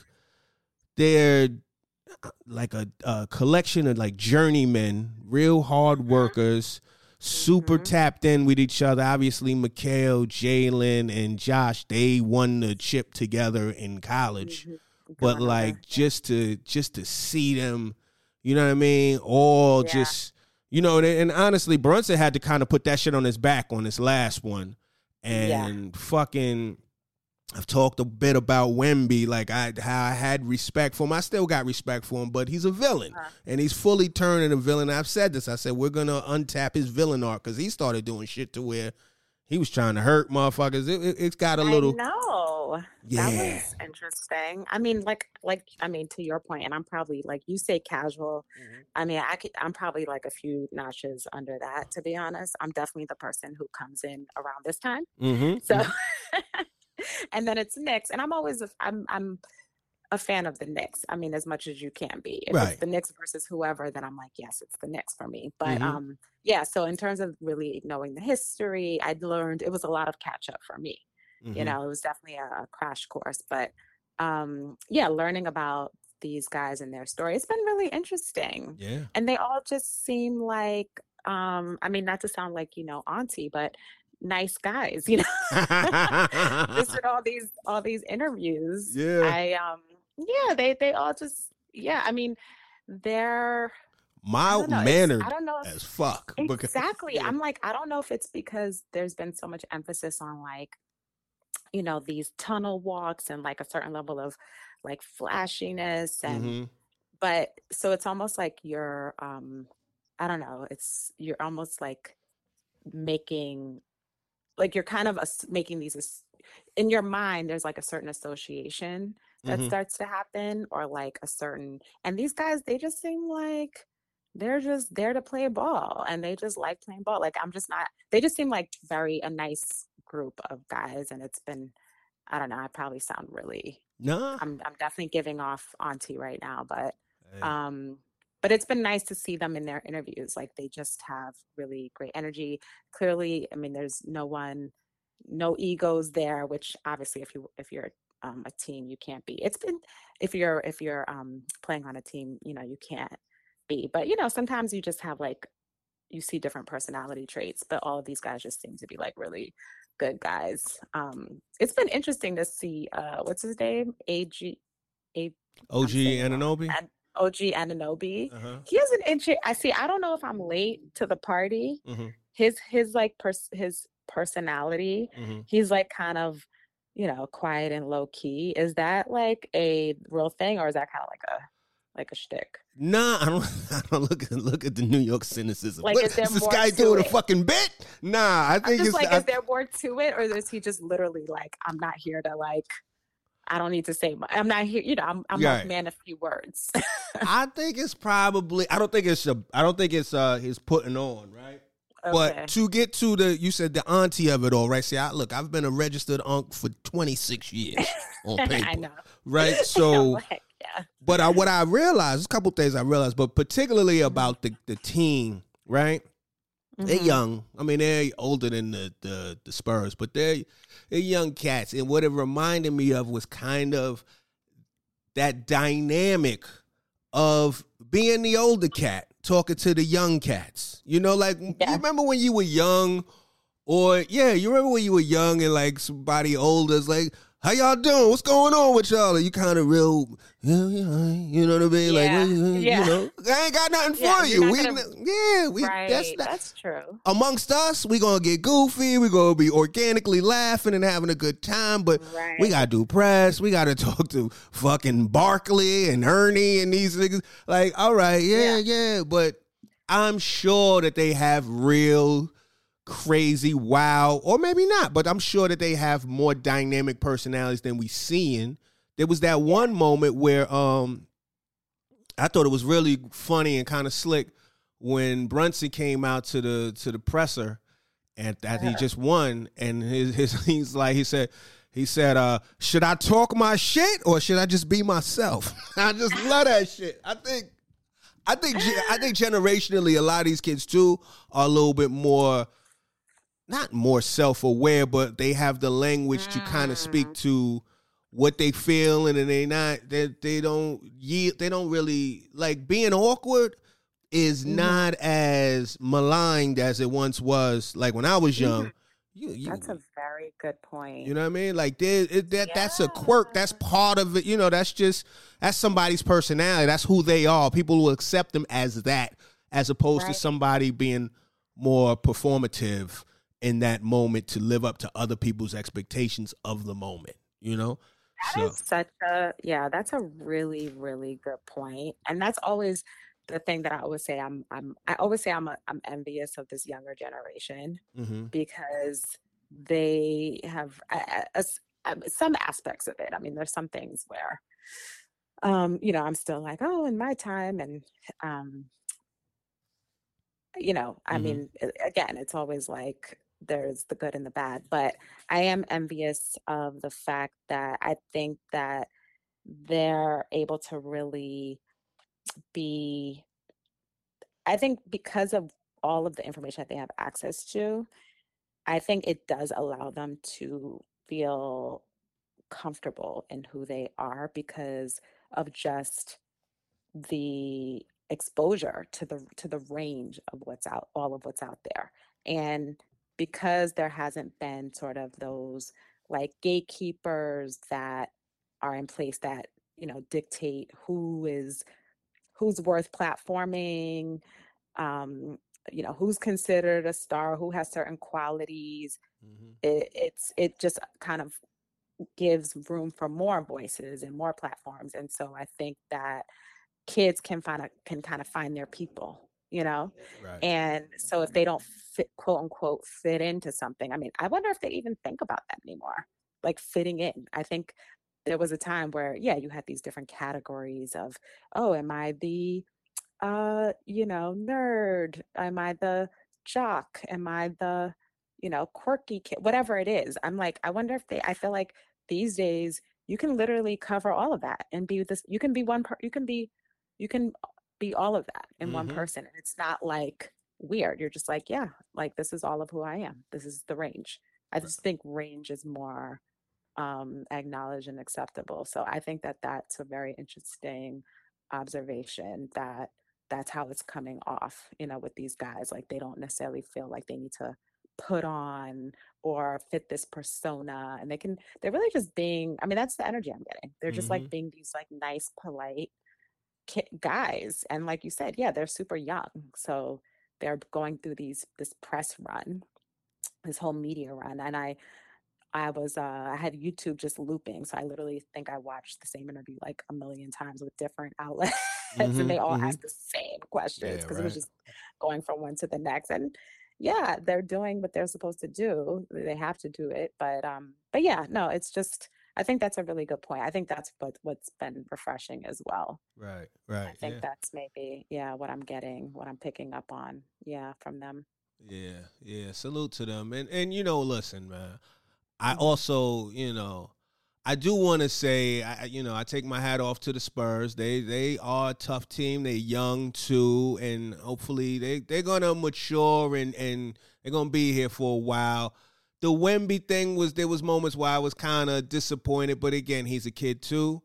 Speaker 2: they're like a, a collection of like journeymen, real hard workers, super mm-hmm. tapped in with each other. Obviously, Mikal, Jalen, and Josh, they won the chip together in college. Mm-hmm. But like just to just to see them, you know what I mean? All yeah. just, you know, and honestly, Brunson had to kind of put that shit on his back on this last one. And yeah. fucking, I've talked a bit about Wemby, like I how I had respect for him. I still got respect for him, but he's a villain. Uh-huh. And he's fully turning a villain. I've said this. I said, we're going to untap his villain arc because he started doing shit to where he was trying to hurt motherfuckers. It, it, it's got a little.
Speaker 3: No,
Speaker 2: yeah.
Speaker 3: that was interesting. I mean, like, like I mean, to your point, and I'm probably like you say, casual. Mm-hmm. I mean, I could. I'm probably like a few notches under that. To be honest, I'm definitely the person who comes in around this time.
Speaker 2: Mm-hmm.
Speaker 3: So, and then it's Knicks, and I'm always. I'm. I'm. a fan of the Knicks. I mean, as much as you can be. If
Speaker 2: Right.
Speaker 3: it's the Knicks versus whoever, then I'm like, yes, it's the Knicks for me. But
Speaker 2: Mhm.
Speaker 3: um, yeah, so in terms of really knowing the history, I'd learned it was a lot of catch up for me. You
Speaker 2: Mhm.
Speaker 3: know, it was definitely a, a crash course. But um, yeah, learning about these guys and their story, it's been really interesting.
Speaker 2: Yeah.
Speaker 3: And they all just seem like, um, I mean, not to sound like, you know, auntie, but nice guys, you know. Just in all these all these interviews,
Speaker 2: Yeah.
Speaker 3: I um yeah, they they all just yeah, I mean, they're I
Speaker 2: Mild
Speaker 3: don't know. It's
Speaker 2: mannered
Speaker 3: I don't know
Speaker 2: as
Speaker 3: if
Speaker 2: fuck. Because,
Speaker 3: exactly.
Speaker 2: yeah.
Speaker 3: I'm like, I don't know if it's because there's been so much emphasis on like, you know, these tunnel walks and like a certain level of like flashiness and
Speaker 2: Mhm.
Speaker 3: but so it's almost like you're um I don't know, it's you're almost like making like you're kind of as- making these as- in your mind there's like a certain association that
Speaker 2: Mhm.
Speaker 3: starts to happen or like a certain and these guys they just seem like they're just there to play ball and they just like playing ball like I'm just not they just seem like very a nice group of guys and it's been I don't know I probably sound really
Speaker 2: Nah.
Speaker 3: I'm I'm definitely giving off auntie right now, but
Speaker 2: Hey.
Speaker 3: um but it's been nice to see them in their interviews. Like they just have really great energy. Clearly, I mean, there's no one, no egos there, which obviously if you if you're um, a team, you can't be. It's been if you're if you're um playing on a team, you know, you can't be. But you know, sometimes you just have like you see different personality traits, but all of these guys just seem to be like really good guys. Um, it's been interesting to see uh what's his name? A G A I'm
Speaker 2: O G
Speaker 3: saying it wrong.
Speaker 2: Anunoby?
Speaker 3: And O G Ananobi.
Speaker 2: Uh-huh.
Speaker 3: He has an intro I see, I don't know if I'm late to the party.
Speaker 2: Mhm.
Speaker 3: His his like pers- his personality,
Speaker 2: Mhm.
Speaker 3: he's like kind of, you know, quiet and low key. Is that like a real thing or is that kind of like a like a shtick?
Speaker 2: Nah, I don't. I don't look at look at the New York cynicism.
Speaker 3: Like,
Speaker 2: What
Speaker 3: is there
Speaker 2: is this
Speaker 3: more
Speaker 2: guy
Speaker 3: to
Speaker 2: doing a
Speaker 3: it?
Speaker 2: fucking bit? Nah, I
Speaker 3: I'm
Speaker 2: think
Speaker 3: just
Speaker 2: it's.
Speaker 3: like,
Speaker 2: I,
Speaker 3: is there more to it, or is he just literally like, I'm not here to like, I don't need to say, much. I'm not here, you know, I'm I'm
Speaker 2: Right.
Speaker 3: a man of few words.
Speaker 2: I think it's probably. I don't think it's. A, I don't think it's. Uh, his putting on, right?
Speaker 3: Okay.
Speaker 2: But to get to the, you said the auntie of it all, right? See, I, look, I've been a registered unk for twenty-six years on paper,
Speaker 3: I know.
Speaker 2: right?
Speaker 3: I'm
Speaker 2: So,
Speaker 3: like, yeah.
Speaker 2: but I, what I realized, a couple things I realized, but particularly about the the team, right? They're
Speaker 3: Mhm.
Speaker 2: young. I mean, they're older than the, the the Spurs, but they're they're young cats. And what it reminded me of was kind of that dynamic of being the older cat talking to the young cats. You know, like
Speaker 3: Yeah.
Speaker 2: you remember when you were young, or yeah, you remember when you were young and like somebody older is like, "How y'all doing? What's going on with y'all?" And you kind of real, yeah, yeah, you know what I mean?
Speaker 3: Yeah,
Speaker 2: Like, uh,
Speaker 3: yeah.
Speaker 2: you know, I ain't got nothing
Speaker 3: Yeah,
Speaker 2: for
Speaker 3: you're
Speaker 2: you.
Speaker 3: not
Speaker 2: We,
Speaker 3: gonna-
Speaker 2: yeah, we.
Speaker 3: Right.
Speaker 2: That's not,
Speaker 3: That's true.
Speaker 2: amongst us, we gonna get goofy. We gonna be organically laughing and having a good time. But
Speaker 3: Right.
Speaker 2: we gotta do press. We gotta talk to fucking Barkley and Ernie and these niggas. Like, all right, yeah,
Speaker 3: Yeah.
Speaker 2: yeah. But I'm sure that they have real crazy, wow, or maybe not. But I'm sure that they have more dynamic personalities than we seeing. There was that one moment where um, I thought it was really funny and kind of slick when Brunson came out to the to the presser and that he
Speaker 3: Uh-huh.
Speaker 2: just won, and his, his he's like he said he said uh should I talk my shit or should I just be myself? I just love that shit. I think I think ge- I think generationally a lot of these kids too are a little bit more not more self-aware, but they have the language to kind of speak to what they feel, and they not they they don't yield, they don't really like being awkward is
Speaker 3: Mhm.
Speaker 2: not as maligned as it once was. Like when I was young,
Speaker 3: Mhm.
Speaker 2: you, you
Speaker 3: That's a very good point.
Speaker 2: you know what I mean? Like there, it, that that's a quirk. That's part of it. You know, that's just that's somebody's personality. That's who they are. People will accept them as that, as opposed
Speaker 3: Right.
Speaker 2: to somebody being more performative in that moment to live up to other people's expectations of the moment. You know,
Speaker 3: That is such a yeah, that's a really, really good point. And that's always the thing that I always say. I'm I'm I always say I'm a, I'm envious of this younger generation
Speaker 2: mm-hmm.
Speaker 3: because they have uh, uh, uh, some aspects of it. I mean, there's some things where um, you know, I'm still like, oh, in my time and um, you know, I
Speaker 2: Mhm.
Speaker 3: mean, a- again, it's always like there's the good and the bad, but I am envious of the fact that I think that they're able to really be, I think because of all of the information that they have access to, I think it does allow them to feel comfortable in who they are because of just the exposure to the to the range of what's out, all of what's out there. And because there hasn't been sort of those like gatekeepers that are in place that, you know, dictate who is who's worth platforming, um, you know, who's considered a star, who has certain qualities.
Speaker 2: Mm-hmm.
Speaker 3: It, it's it just kind of gives room for more voices and more platforms. And so I think that kids can find a, can kind of find their people, you know?
Speaker 2: Right.
Speaker 3: And so if they don't fit, quote unquote, fit into something, I mean, I wonder if they even think about that anymore, like fitting in. I think there was a time where, yeah, you had these different categories of, oh, am I the, uh, you know, nerd? Am I the jock? Am I the, you know, quirky kid? Whatever it is. I'm like, I wonder if they, I feel like these days you can literally cover all of that and be this, you can be one, per, you can be, you can be all of that in one
Speaker 2: Mm-hmm.
Speaker 3: person. And it's not like weird. You're just like, yeah, like this is all of who I am. This is the range. I just think range is more um, acknowledged and acceptable. So I think that that's a very interesting observation that that's how it's coming off, you know, with these guys. Like they don't necessarily feel like they need to put on or fit this persona, and they can, they're really just being, I mean, that's the energy I'm getting. They're just
Speaker 2: Mm-hmm.
Speaker 3: like being these like nice, polite ki- guys. And like you said, yeah, they're super young. So they're going through these, this press run, this whole media run. And I, I was uh I had YouTube just looping. So I literally think I watched the same interview like a million times with different outlets and
Speaker 2: Mm-hmm.
Speaker 3: they all
Speaker 2: Mm-hmm.
Speaker 3: asked the same questions
Speaker 2: Yeah,
Speaker 3: because it was
Speaker 2: right.
Speaker 3: just going from one to the next. And yeah, they're doing what they're supposed to do. They have to do it. But um, but yeah, no, it's just I think that's a really good point. I think that's what what's been refreshing as well.
Speaker 2: Right,
Speaker 3: I
Speaker 2: right.
Speaker 3: think
Speaker 2: Yeah.
Speaker 3: that's maybe, yeah, what I'm getting, what I'm picking up on, yeah, from them.
Speaker 2: Yeah, yeah. Salute to them. And and you know, listen, man. I
Speaker 3: Hmm.
Speaker 2: also, you know, I do want to say, I, you know, I take my hat off to the Spurs. They they are a tough team. They're young too, and hopefully they they're gonna mature and and they're gonna be here for a while. The Wemby thing was there was moments where I was kind of disappointed, but again, he's a kid too.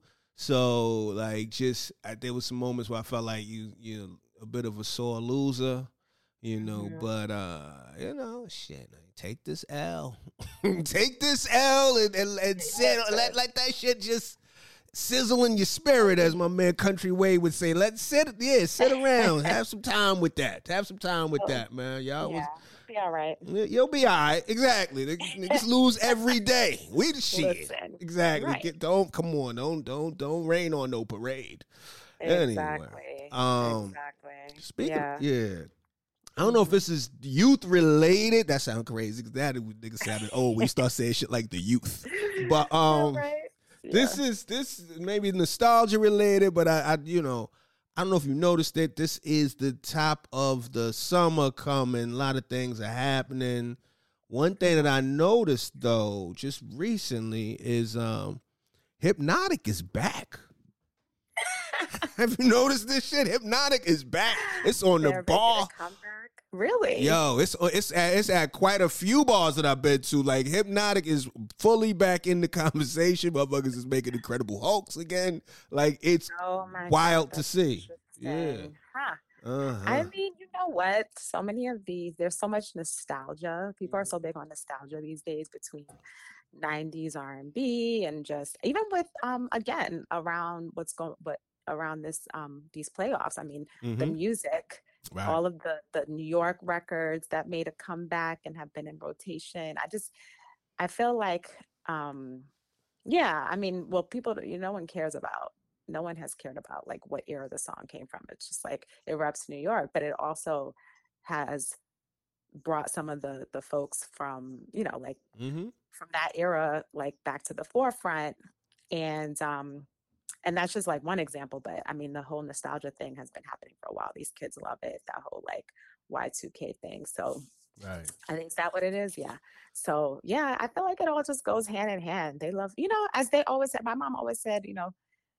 Speaker 2: So like, just I, there was some moments where I felt like you you a bit of a sore loser. You know,
Speaker 3: Hmm.
Speaker 2: but uh, you know, shit. Take this L, take this L, and and, and sit, let
Speaker 3: Listen,
Speaker 2: let that shit just sizzle in your spirit, as my man Country Way would say. Let's sit, yeah, sit around, have some time with that, have some time with
Speaker 3: oh,
Speaker 2: that, man. Y'all was,
Speaker 3: yeah, be all right.
Speaker 2: you'll be all right. Exactly, niggas, niggas lose every day. We the shit.
Speaker 3: Listen,
Speaker 2: Exactly.
Speaker 3: right.
Speaker 2: Get don't come on, don't don't don't rain on no parade. Anyway,
Speaker 3: Exactly.
Speaker 2: um,
Speaker 3: Exactly.
Speaker 2: speaking,
Speaker 3: Yeah.
Speaker 2: yeah. I don't know if
Speaker 3: Hmm.
Speaker 2: this is youth related. That sounds crazy because that nigga sounded old when you start saying shit like the youth. But
Speaker 3: Yeah,
Speaker 2: um,
Speaker 3: right.
Speaker 2: this
Speaker 3: Yeah.
Speaker 2: is this is maybe nostalgia related. But I, I, you know, I don't know if you noticed it. This is the top of the summer coming. A lot of things are happening. One thing that
Speaker 3: Hmm.
Speaker 2: I noticed though, just recently, is um, Hypnotic is back. Have you noticed this shit? Hypnotic is back. It's on the
Speaker 3: They're making a
Speaker 2: bar.
Speaker 3: comeback. Really?
Speaker 2: Yo, it's it's at, it's at quite a few bars that I've been to. Like Hypnotic is fully back in the conversation. Motherfuckers is making Incredible Hulks again. Like it's
Speaker 3: Oh my God,
Speaker 2: wild to
Speaker 3: that's
Speaker 2: see. Yeah.
Speaker 3: interesting. Huh.
Speaker 2: Uh
Speaker 3: I
Speaker 2: huh.
Speaker 3: mean, you know what? So many of these, there's so much nostalgia. People are so big on nostalgia these days between nineties R and B and just even with um again around what's going what around this um these playoffs. I mean, the
Speaker 2: Mm-hmm.
Speaker 3: music,
Speaker 2: Right.
Speaker 3: all of the the New York records that made a comeback and have been in rotation. I just I feel like um yeah, I mean, well, people, you no one cares about, no one has cared about like what era the song came from. It's just like it reps New York, but it also has brought some of the the folks from, you know, like
Speaker 2: Mm-hmm.
Speaker 3: from that era like back to the forefront. And um and that's just like one example, but I mean the whole nostalgia thing has been happening for a while. These kids love it, that whole like Y two K thing. So
Speaker 2: Right.
Speaker 3: I think, is that what it is? Yeah. So yeah, I feel like it all just goes hand in hand. They love, you know, as they always said, my mom always said, you know,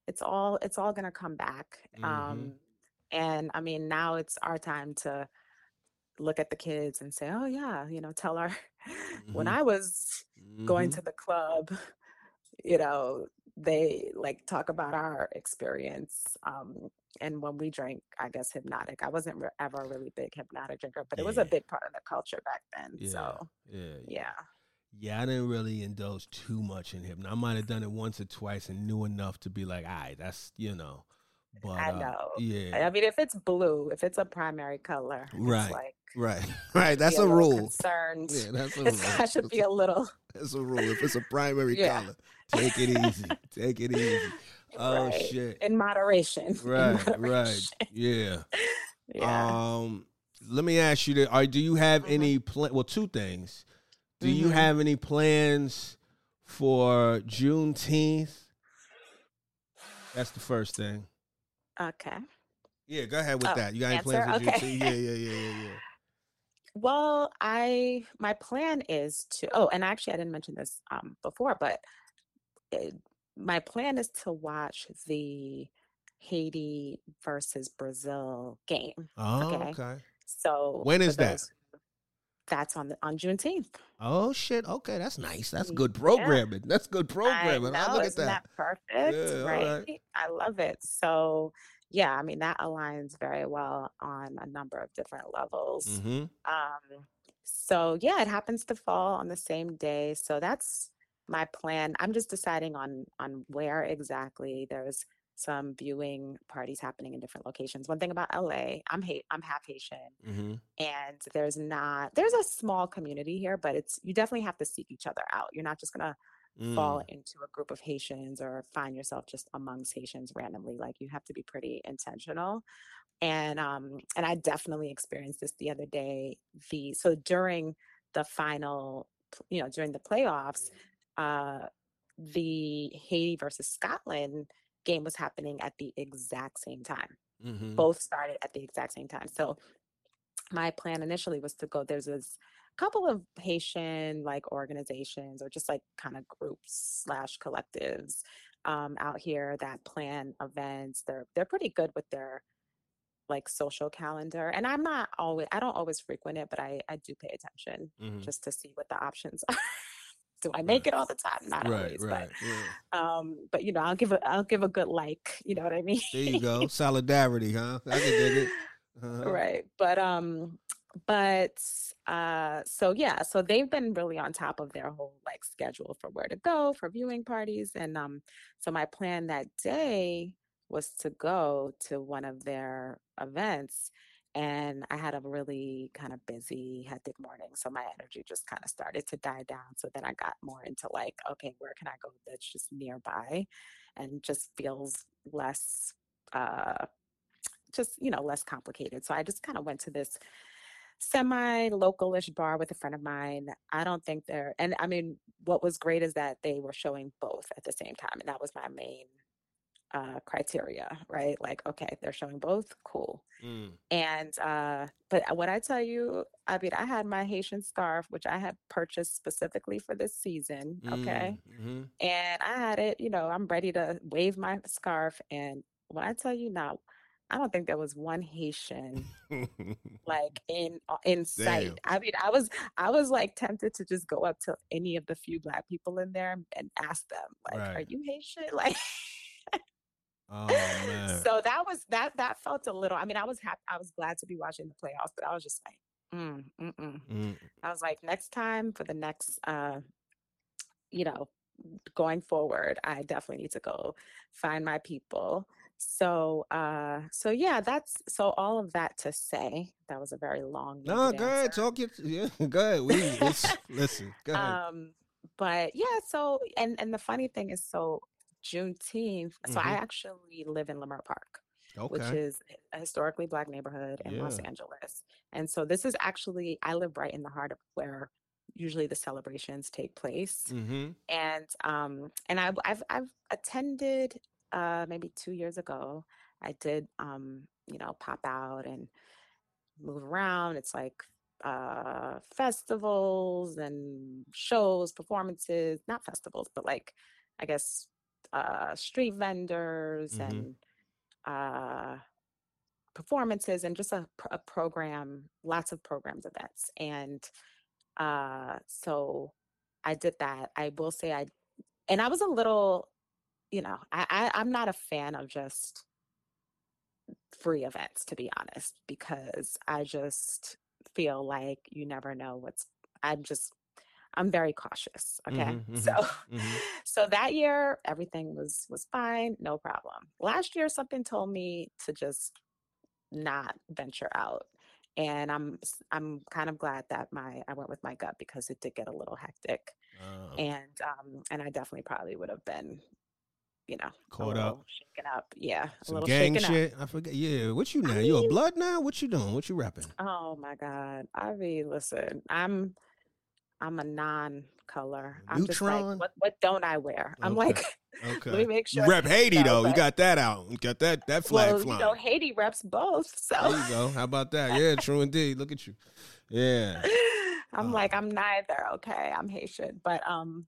Speaker 3: it's all it's all gonna come back.
Speaker 2: Mm-hmm.
Speaker 3: Um, and I mean, now it's our time to look at the kids and say, oh yeah, you know, tell our when
Speaker 2: Mm-hmm.
Speaker 3: I was going
Speaker 2: Mm-hmm.
Speaker 3: to the club, you know, they like talk about our experience. Um, and when we drank, I guess Hypnotic. I wasn't re- ever a really big Hypnotic drinker, but it was a
Speaker 2: Yeah.
Speaker 3: big part of the culture back then.
Speaker 2: Yeah.
Speaker 3: So
Speaker 2: Yeah.
Speaker 3: yeah,
Speaker 2: Yeah, I didn't really indulge too much in him. I might have done it once or twice and knew enough to be like, all right, that's you know. But
Speaker 3: I
Speaker 2: uh
Speaker 3: know.
Speaker 2: yeah.
Speaker 3: I mean, if it's blue, if it's a primary color, it's
Speaker 2: Right.
Speaker 3: like
Speaker 2: Right.
Speaker 3: I
Speaker 2: Right.
Speaker 3: should be
Speaker 2: That's
Speaker 3: a
Speaker 2: a
Speaker 3: little
Speaker 2: rule.
Speaker 3: concerned.
Speaker 2: Yeah, that's a
Speaker 3: It's
Speaker 2: rule.
Speaker 3: I should
Speaker 2: That's
Speaker 3: be
Speaker 2: a,
Speaker 3: a little,
Speaker 2: that's a rule. If it's a primary
Speaker 3: yeah,
Speaker 2: color, take it easy. Take it easy. Oh
Speaker 3: right.
Speaker 2: shit.
Speaker 3: In moderation. In
Speaker 2: Right, right.
Speaker 3: moderation.
Speaker 2: Yeah.
Speaker 3: Yeah.
Speaker 2: Um let me ask you that are do you have
Speaker 3: hmm
Speaker 2: any plan well two things. Do you
Speaker 3: hmm
Speaker 2: have any plans for Juneteenth? That's the first thing.
Speaker 3: Okay.
Speaker 2: Yeah, go ahead with
Speaker 3: Oh,
Speaker 2: that. You got any plans
Speaker 3: answer?
Speaker 2: for
Speaker 3: Okay.
Speaker 2: Juneteenth? Yeah, yeah, yeah, yeah, yeah.
Speaker 3: Well, I my plan is to, oh, and actually I didn't mention this um before, but it, my plan is to watch the Haiti versus Brazil game.
Speaker 2: Oh,
Speaker 3: Okay.
Speaker 2: okay.
Speaker 3: So
Speaker 2: When
Speaker 3: for
Speaker 2: is that?
Speaker 3: those, that's on the on Juneteenth.
Speaker 2: Oh shit. Okay, that's nice. That's
Speaker 3: Y-
Speaker 2: good
Speaker 3: Yeah,
Speaker 2: programming. That's good
Speaker 3: I
Speaker 2: programming. I
Speaker 3: know.
Speaker 2: look at
Speaker 3: Isn't
Speaker 2: that.
Speaker 3: that perfect?
Speaker 2: Yeah, all
Speaker 3: Right?
Speaker 2: right.
Speaker 3: I love it. So, yeah, I mean, that aligns very well on a number of different levels.
Speaker 2: Mm-hmm.
Speaker 3: Um, so, yeah, it happens to fall on the same day. So that's my plan. I'm just deciding on on where exactly. There's some viewing parties happening in different locations. One thing about L A, I'm ha I'm half Haitian,
Speaker 2: Mm-hmm.
Speaker 3: and there's not there's a small community here, but it's you definitely have to seek each other out. You're not just gonna fall
Speaker 2: Mm.
Speaker 3: into a group of Haitians or find yourself just amongst Haitians randomly. Like you have to be pretty intentional. And um and I definitely experienced this the other day. The so during the final, you know, during the playoffs, uh the Haiti versus Scotland game was happening at the exact same time.
Speaker 2: Mm-hmm.
Speaker 3: Both started at the exact same time. So my plan initially was to go. There's this couple of Haitian like organizations or just like kind of groups slash collectives um, out here that plan events. They're they're pretty good with their like social calendar, and I'm not always I don't always frequent it, but I I do pay attention
Speaker 2: Mm-hmm.
Speaker 3: just to see what the options are. Do I make
Speaker 2: Right.
Speaker 3: it all the time? Not
Speaker 2: Right,
Speaker 3: always, but
Speaker 2: right. Yeah.
Speaker 3: um, but you know, I'll give a I'll give a good like. You know what I mean?
Speaker 2: There you go. Solidarity, huh? I can dig it. Uh-huh.
Speaker 3: Right. But um but uh so yeah, so they've been really on top of their whole like schedule for where to go for viewing parties. And um so my plan that day was to go to one of their events, and I had a really kind of busy, hectic morning. So my energy just kind of started to die down. So then I got more into like, okay, where can I go that's just nearby and just feels less uh just, you know, less complicated. So I just kind of went to this semi-localish bar with a friend of mine. I don't think they're, and I mean, what was great is that they were showing both at the same time. And that was my main uh, criteria, right? Like, okay, they're showing both, cool.
Speaker 2: Mm.
Speaker 3: And, uh, but what I tell you, I mean, I had my Haitian scarf, which I had purchased specifically for this season, okay?
Speaker 2: Mm. Mm-hmm.
Speaker 3: And I had it, you know, I'm ready to wave my scarf. And when I tell you now, I don't think there was one Haitian like in uh, in
Speaker 2: Damn.
Speaker 3: sight. I mean, I was I was like tempted to just go up to any of the few black people in there and ask them, like, "Are
Speaker 2: Right.
Speaker 3: you Haitian?" Like,
Speaker 2: Oh man.
Speaker 3: so that was that that felt a little. I mean, I was happy. I was glad to be watching the playoffs, but I was just like, mm, mm-mm.
Speaker 2: Mm.
Speaker 3: I was like, next time for the next, uh, you know, going forward, I definitely need to go find my people. So, uh, so yeah, that's so all of that to say, that was a very
Speaker 2: No,
Speaker 3: long-winded
Speaker 2: go ahead.
Speaker 3: answer.
Speaker 2: Talk it. Yeah, go ahead. We it's, listen. Go ahead.
Speaker 3: Um, but yeah, so and and the funny thing is, so Juneteenth, so I
Speaker 2: Mm-hmm.
Speaker 3: actually live in Lamar Park, which
Speaker 2: Okay.
Speaker 3: is a historically Black neighborhood in Los
Speaker 2: Yeah.
Speaker 3: Angeles. And so this is actually, I live right in the heart of where usually the celebrations take place.
Speaker 2: Mm-hmm.
Speaker 3: And um and I've I've I've attended uh maybe two years ago. I did um, you know, pop out and move around. It's like uh festivals and shows, performances, not festivals, but like I guess uh, street vendors
Speaker 2: Mm-hmm.
Speaker 3: and uh, performances and just a, a program, lots of programs, events. And uh, so I did that. I will say I, and I was a little, you know, I, I I'm not a fan of just free events, to be honest, because I just feel like you never know what's, I'm just, I'm very cautious. Okay.
Speaker 2: Mm-hmm,
Speaker 3: So,
Speaker 2: mm-hmm.
Speaker 3: so that year, everything was, was fine. No problem. Last year, something told me to just not venture out. And I'm, I'm kind of glad that my, I went with my gut because it did get a little hectic.
Speaker 2: Uh,
Speaker 3: And, um, and I definitely probably would have been, you know,
Speaker 2: caught
Speaker 3: a
Speaker 2: up,
Speaker 3: little shaken up. Yeah. A
Speaker 2: some
Speaker 3: little
Speaker 2: gang
Speaker 3: shaken
Speaker 2: shit.
Speaker 3: up.
Speaker 2: I forget. Yeah, what you now?
Speaker 3: I
Speaker 2: You a
Speaker 3: mean,
Speaker 2: blood now? What you doing? What you rapping?
Speaker 3: oh my God. I mean, listen, I'm, I'm a non-color. I'm just like,
Speaker 2: Neutron.
Speaker 3: what what don't I wear? I'm
Speaker 2: Okay.
Speaker 3: like,
Speaker 2: Okay.
Speaker 3: let me make
Speaker 2: You
Speaker 3: sure.
Speaker 2: rep Haiti
Speaker 3: No,
Speaker 2: though. You
Speaker 3: but
Speaker 2: got that out. You got that that flag
Speaker 3: well, you
Speaker 2: flying.
Speaker 3: know, Haiti reps both.
Speaker 2: There
Speaker 3: So
Speaker 2: you go. How about that? Yeah, true indeed. Look at you. Yeah.
Speaker 3: I'm
Speaker 2: Uh,
Speaker 3: like, I'm neither. Okay, I'm Haitian, but um,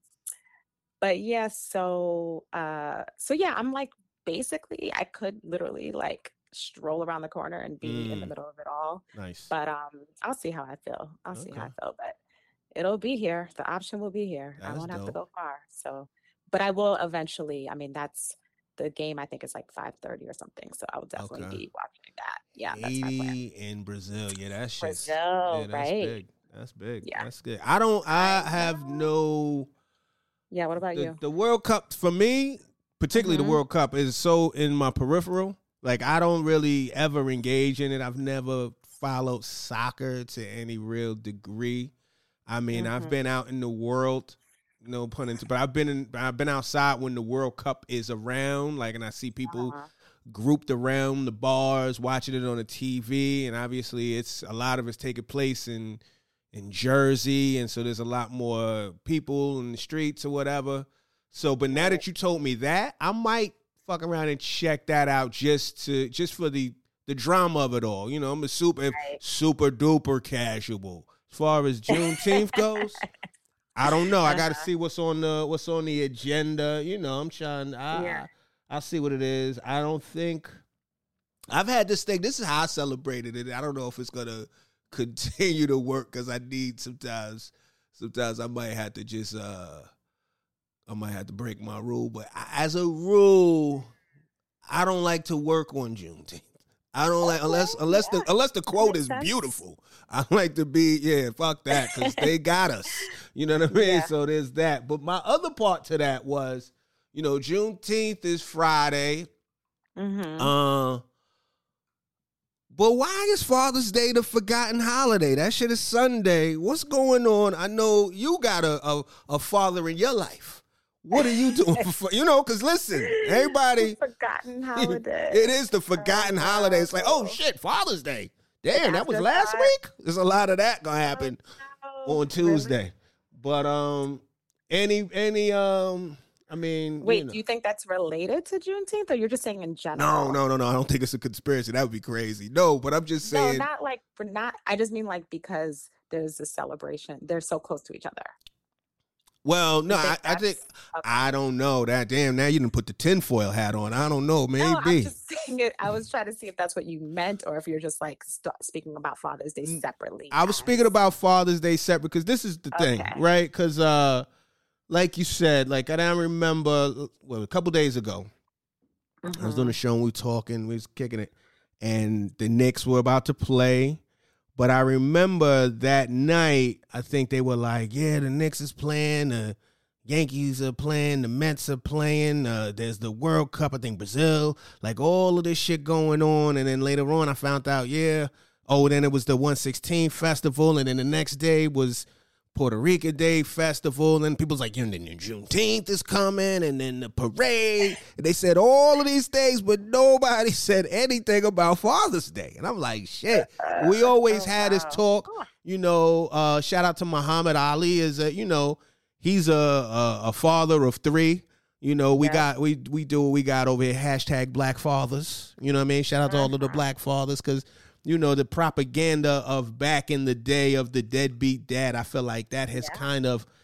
Speaker 3: but yeah. So uh, so yeah, I'm like, basically, I could literally like stroll around the corner and be in the
Speaker 2: mm,
Speaker 3: middle of it all.
Speaker 2: nice.
Speaker 3: But um, I'll see how I feel. I'll see how
Speaker 2: Okay.
Speaker 3: I feel. But it'll be here. The option will be here. I
Speaker 2: That's
Speaker 3: won't have to
Speaker 2: dope.
Speaker 3: go far. So, but I will eventually. I mean, that's the game. I think it's like five thirty or something. So I will definitely
Speaker 2: Okay.
Speaker 3: be watching that. Yeah, that's my plan.
Speaker 2: Haiti and Brazil. Yeah, that shit's yeah,
Speaker 3: Brazil,
Speaker 2: that's
Speaker 3: right?
Speaker 2: big. That's big.
Speaker 3: Yeah.
Speaker 2: That's good. I don't I
Speaker 3: I
Speaker 2: have
Speaker 3: know.
Speaker 2: no
Speaker 3: Yeah. What about
Speaker 2: the,
Speaker 3: you?
Speaker 2: the World Cup for me, particularly the
Speaker 3: Mm-hmm.
Speaker 2: World Cup, is so in my peripheral. Like I don't really ever engage in it. I've never followed soccer to any real degree. I mean, I've
Speaker 3: Mm-hmm.
Speaker 2: been out in the world, no pun intended, but I've been in I've been outside when the World Cup is around, like, and I see people
Speaker 3: Uh-huh.
Speaker 2: grouped around the bars watching it on the T V, and obviously it's a lot of it's taking place in in Jersey, and so there's a lot more people in the streets or whatever. So, but now that you told me that, I might fuck around and check that out just to just for the the drama of it all. You know, I'm a super
Speaker 3: Right.
Speaker 2: super duper casual as far as Juneteenth goes. I don't know. I got to
Speaker 3: Uh-huh.
Speaker 2: see what's on the what's on the agenda. You know, I'm trying. I,
Speaker 3: Yeah.
Speaker 2: I I'll see what it is. I don't think I've had this thing. This is how I celebrated it. I don't know if it's gonna continue to work because I need sometimes. Sometimes I might have to just. uh I might have to break my rule, but I, as a rule, I don't like to work on Juneteenth. I don't like unless
Speaker 3: Okay.
Speaker 2: unless the
Speaker 3: Yeah.
Speaker 2: unless the
Speaker 3: That
Speaker 2: quote
Speaker 3: makes
Speaker 2: is
Speaker 3: sense.
Speaker 2: beautiful. I like to be yeah, fuck that because they got us. You know what I mean?
Speaker 3: Yeah.
Speaker 2: So there's that. But my other part to that was, you know, Juneteenth is Friday.
Speaker 3: Mm-hmm.
Speaker 2: Uh, but why is Father's Day the forgotten holiday? That shit is Sunday. What's going on? I know you got a a, a father in your life. What are you doing for? You know, because listen, everybody.
Speaker 3: Forgotten holiday.
Speaker 2: It is the forgotten
Speaker 3: Oh,
Speaker 2: holiday. It's like, oh
Speaker 3: no.
Speaker 2: shit, Father's Day. Damn, that was
Speaker 3: After
Speaker 2: last
Speaker 3: that.
Speaker 2: week. There's a lot of that gonna happen
Speaker 3: Oh,
Speaker 2: on Tuesday. But um, any any um, I mean,
Speaker 3: wait,
Speaker 2: you know.
Speaker 3: do you think that's related to Juneteenth, or you're just saying in general?
Speaker 2: No, no, no, no. I don't think it's a conspiracy. That would be crazy. No, but I'm just
Speaker 3: No,
Speaker 2: saying.
Speaker 3: not like for not. I just mean like because there's a celebration. They're so close to each other.
Speaker 2: Well, no,
Speaker 3: You
Speaker 2: I,
Speaker 3: think
Speaker 2: I think
Speaker 3: that's okay?
Speaker 2: I don't know that. Damn, now you didn't put the tinfoil hat on. I don't know. Maybe.
Speaker 3: No, I'm just saying it. I was trying to see if that's what you meant, or if you're just like st- speaking about Father's Day
Speaker 2: Mm,
Speaker 3: separately.
Speaker 2: I was
Speaker 3: as-
Speaker 2: speaking about Father's Day separate because this is the thing,
Speaker 3: Okay.
Speaker 2: right? Because, uh, like you said, like and I remember, well, a couple days ago, I was
Speaker 3: Mhm.
Speaker 2: doing a show and we were talking, we was kicking it, and the Knicks were about to play. But I remember that night, I think they were like, yeah, the Knicks is playing, the Yankees are playing, the Mets are playing, uh, there's the World Cup, I think Brazil, like all of this shit going on. And then later on, I found out, yeah, oh, then it was the one sixteen festival, and then the next day was Puerto Rican Day festival, and people's like, you know, then Juneteenth is coming, and then the parade. And they said all of these things, but nobody said anything about Father's Day. And I'm like, shit. We always
Speaker 3: Oh,
Speaker 2: had this
Speaker 3: wow.
Speaker 2: talk, you know. Uh, shout out to Muhammad Ali, is a, you know, he's a a, a father of three. You know, we
Speaker 3: Yeah.
Speaker 2: got we we do what we got over here. Hashtag Black Fathers. You know what I mean? Shout out to all of the
Speaker 3: Uh-huh.
Speaker 2: Black fathers because. You know, the propaganda of back in the day of the deadbeat dad, I feel like that has
Speaker 3: Yeah.
Speaker 2: kind of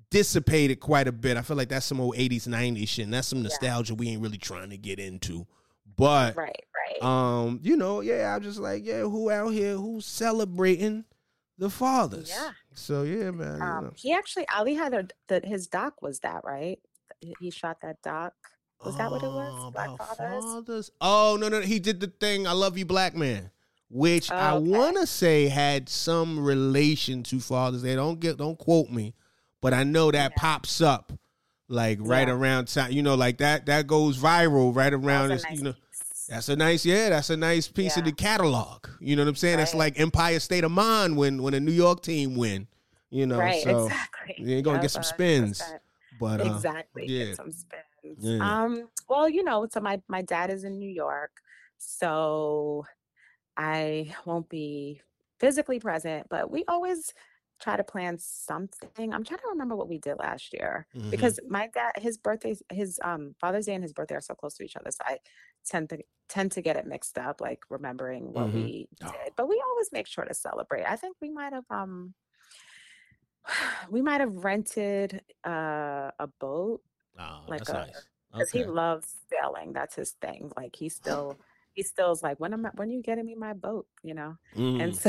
Speaker 2: dissipated quite a bit. I feel like that's some old eighties, nineties shit. And that's some
Speaker 3: Yeah.
Speaker 2: nostalgia we ain't really trying to get into. But,
Speaker 3: Right, right.
Speaker 2: um, you know, yeah, I'm just like, yeah, who out here who's celebrating the fathers?
Speaker 3: Yeah.
Speaker 2: So, yeah, man. you
Speaker 3: Um,
Speaker 2: know.
Speaker 3: he actually, Ali had a, that his doc was that, right? He he shot that doc. Was that what it was?
Speaker 2: Oh,
Speaker 3: Black
Speaker 2: about
Speaker 3: Fathers?
Speaker 2: fathers? Oh, no, no, he did the thing, I Love You, Black Man, which I
Speaker 3: Oh, okay.
Speaker 2: want to say had some relation to Father's Day. Don't get, don't quote me, but I know that
Speaker 3: Yeah.
Speaker 2: pops up like right
Speaker 3: Yeah.
Speaker 2: around time. You know, like that that goes viral right
Speaker 3: That
Speaker 2: around
Speaker 3: was
Speaker 2: this.
Speaker 3: a nice
Speaker 2: You know,
Speaker 3: piece.
Speaker 2: that's a nice, yeah, that's a nice piece of
Speaker 3: Yeah.
Speaker 2: the catalog. You know what I'm saying? That's
Speaker 3: Right.
Speaker 2: like Empire State of Mind when when a New York team win. You know,
Speaker 3: Right,
Speaker 2: so
Speaker 3: exactly.
Speaker 2: you're gonna get
Speaker 3: Yep,
Speaker 2: some
Speaker 3: one hundred
Speaker 2: spins.
Speaker 3: percent.
Speaker 2: But uh,
Speaker 3: Exactly.
Speaker 2: yeah,
Speaker 3: Get some spins.
Speaker 2: yeah.
Speaker 3: Um, well, you know, so my my dad is in New York, so I won't be physically present, but we always try to plan something. I'm trying to remember what we did last year
Speaker 2: Mhm.
Speaker 3: because my dad, his birthdays, his um Father's Day and his birthday are so close to each other, so I tend to tend to get it mixed up, like remembering what
Speaker 2: Mhm.
Speaker 3: we
Speaker 2: Oh.
Speaker 3: did. But we always make sure to celebrate. I think we might have um we might have rented uh, a boat,
Speaker 2: Oh,
Speaker 3: like
Speaker 2: that's
Speaker 3: a
Speaker 2: nice.
Speaker 3: because he
Speaker 2: Okay.
Speaker 3: loves sailing. That's his thing. Like he still he still is like, when am I, when you getting me my boat, you know? And
Speaker 2: Mm.
Speaker 3: so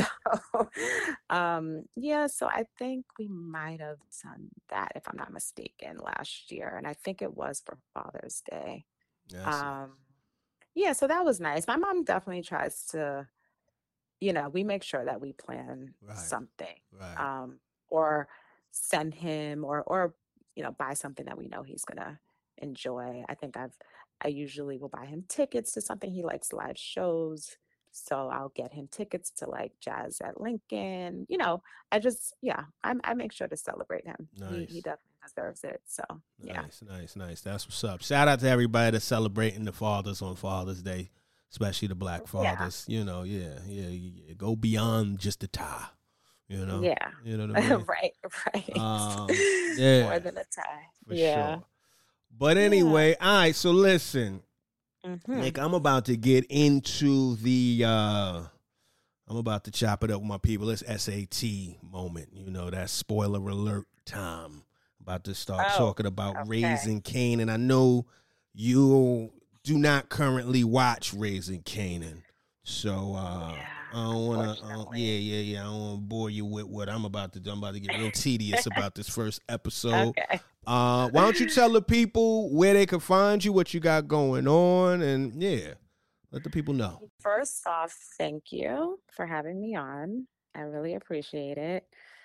Speaker 3: um yeah, so I think we might have done that if I'm not mistaken last year. And I think it was for Father's Day.
Speaker 2: That's nice.
Speaker 3: Um yeah, so that was nice. My mom definitely tries to, you know, we make sure that we plan
Speaker 2: Right.
Speaker 3: something.
Speaker 2: Right.
Speaker 3: Um or send him or or you know, buy something that we know he's gonna enjoy. I think I've I usually will buy him tickets to something. He likes live shows. So I'll get him tickets to like Jazz at Lincoln. You know, I just yeah, I I make sure to celebrate him. He he
Speaker 2: Nice.
Speaker 3: definitely deserves it. So yeah.
Speaker 2: Nice, nice, nice. That's what's up. Shout out to everybody that's celebrating the fathers on Father's Day, especially the black
Speaker 3: Yeah.
Speaker 2: fathers. You know, yeah, yeah, yeah. Go beyond just the tie. You know,
Speaker 3: Yeah.
Speaker 2: you know what I mean.
Speaker 3: Right, right.
Speaker 2: Um,
Speaker 3: More
Speaker 2: yeah,
Speaker 3: than a tie.
Speaker 2: for
Speaker 3: Yeah.
Speaker 2: sure. But
Speaker 3: Yeah.
Speaker 2: anyway, all right. So listen,
Speaker 3: Mm-hmm.
Speaker 2: Nick, I'm about to get into the. uh I'm about to chop it up with my people. It's S A T moment. You know, that spoiler alert time. About to start
Speaker 3: Oh,
Speaker 2: talking about
Speaker 3: okay.
Speaker 2: Raising Kanan. I know you do not currently watch Raising Kanan. So uh
Speaker 3: Yeah,
Speaker 2: I don't wanna uh,
Speaker 3: unfortunately.
Speaker 2: yeah, yeah, yeah. I don't wanna bore you with what I'm about to do. I'm about to get real tedious about this first episode.
Speaker 3: Okay.
Speaker 2: Uh why don't you tell the people where they can find you, what you got going on, and yeah, let the people know.
Speaker 3: First off, thank you for having me on. I really appreciate it.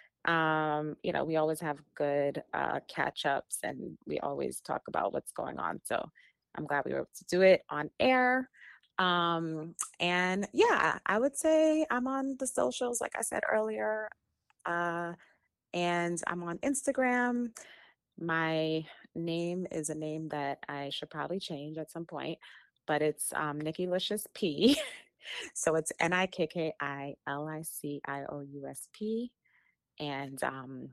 Speaker 3: Um, you know, we always have good uh, catch ups and we always talk about what's going on. So I'm glad we were able to do it on air. Um, and yeah, I would say I'm on the socials, like I said earlier, uh, and I'm on Instagram. My name is a name that I should probably change at some point, but it's um, Nikki Licious P. So it's N I K K I L I C I O U S P. And um,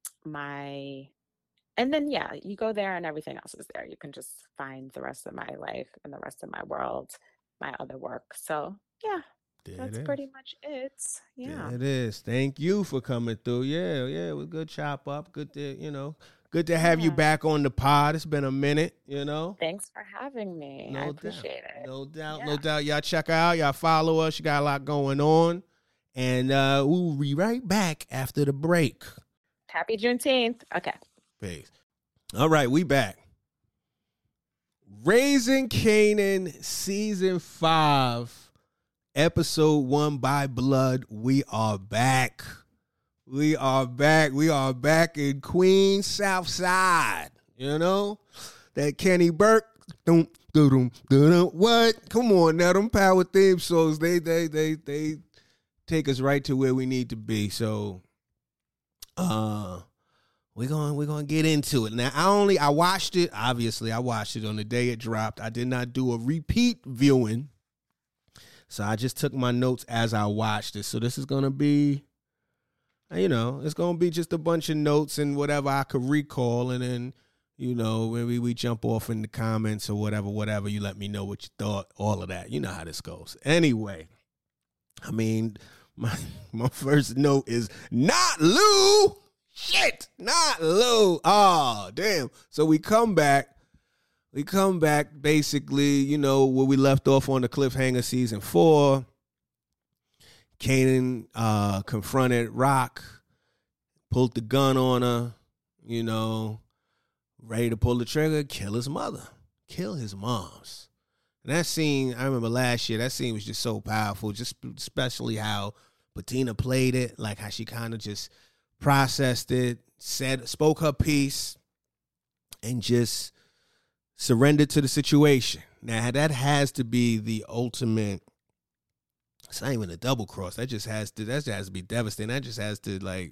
Speaker 3: my, and then yeah, you go there and everything else is there. You can just find the rest of my life and the rest of my world, my other work. So yeah,
Speaker 2: There
Speaker 3: that's
Speaker 2: it is.
Speaker 3: pretty much it. Yeah.
Speaker 2: There it is. Thank you for coming through. Yeah, yeah, it was good chop up. Good to, you know, good to have you
Speaker 3: Yeah.
Speaker 2: back on the pod. It's been a minute, you know.
Speaker 3: Thanks for having me. I
Speaker 2: No doubt.
Speaker 3: appreciate it.
Speaker 2: No doubt, no
Speaker 3: Yeah.
Speaker 2: doubt. Y'all check her out. Y'all follow us. She got a lot going on. And uh, we'll be right back after the break.
Speaker 3: Happy Juneteenth. Okay.
Speaker 2: Peace. All right, we back. Raising Kanan, season five, episode one by blood. We are back. We are back. We are back in Queens, South Side. You know? That Kenny Burke. Dum, dum, dum, dum. What? Come on now. Them power theme songs, they they they they take us right to where we need to be. So uh we're going we're going to get into it. Now, I only I watched it, obviously. I watched it on the day it dropped. I did not do a repeat viewing. So I just took my notes as I watched it. So this is going to be, you know, it's going to be just a bunch of notes and whatever I could recall. And then, you know, maybe we jump off in the comments or whatever, whatever. You let me know what you thought, all of that. You know how this goes. Anyway, I mean, my, my first note is not Lou. shit, not Lou. Oh, damn. So we come back. We come back basically, you know, where we left off on the cliffhanger season four. Kanan uh, confronted Rock, pulled the gun on her, you know, ready to pull the trigger, kill his mother, kill his moms. And that scene, I remember last year, that scene was just so powerful, just especially how Patina played it, like how she kind of just processed it, said, spoke her piece, and just surrendered to the situation. Now, that has to be the ultimate. It's not even a double cross. That just has to. That just has to be devastating. That just has to, like,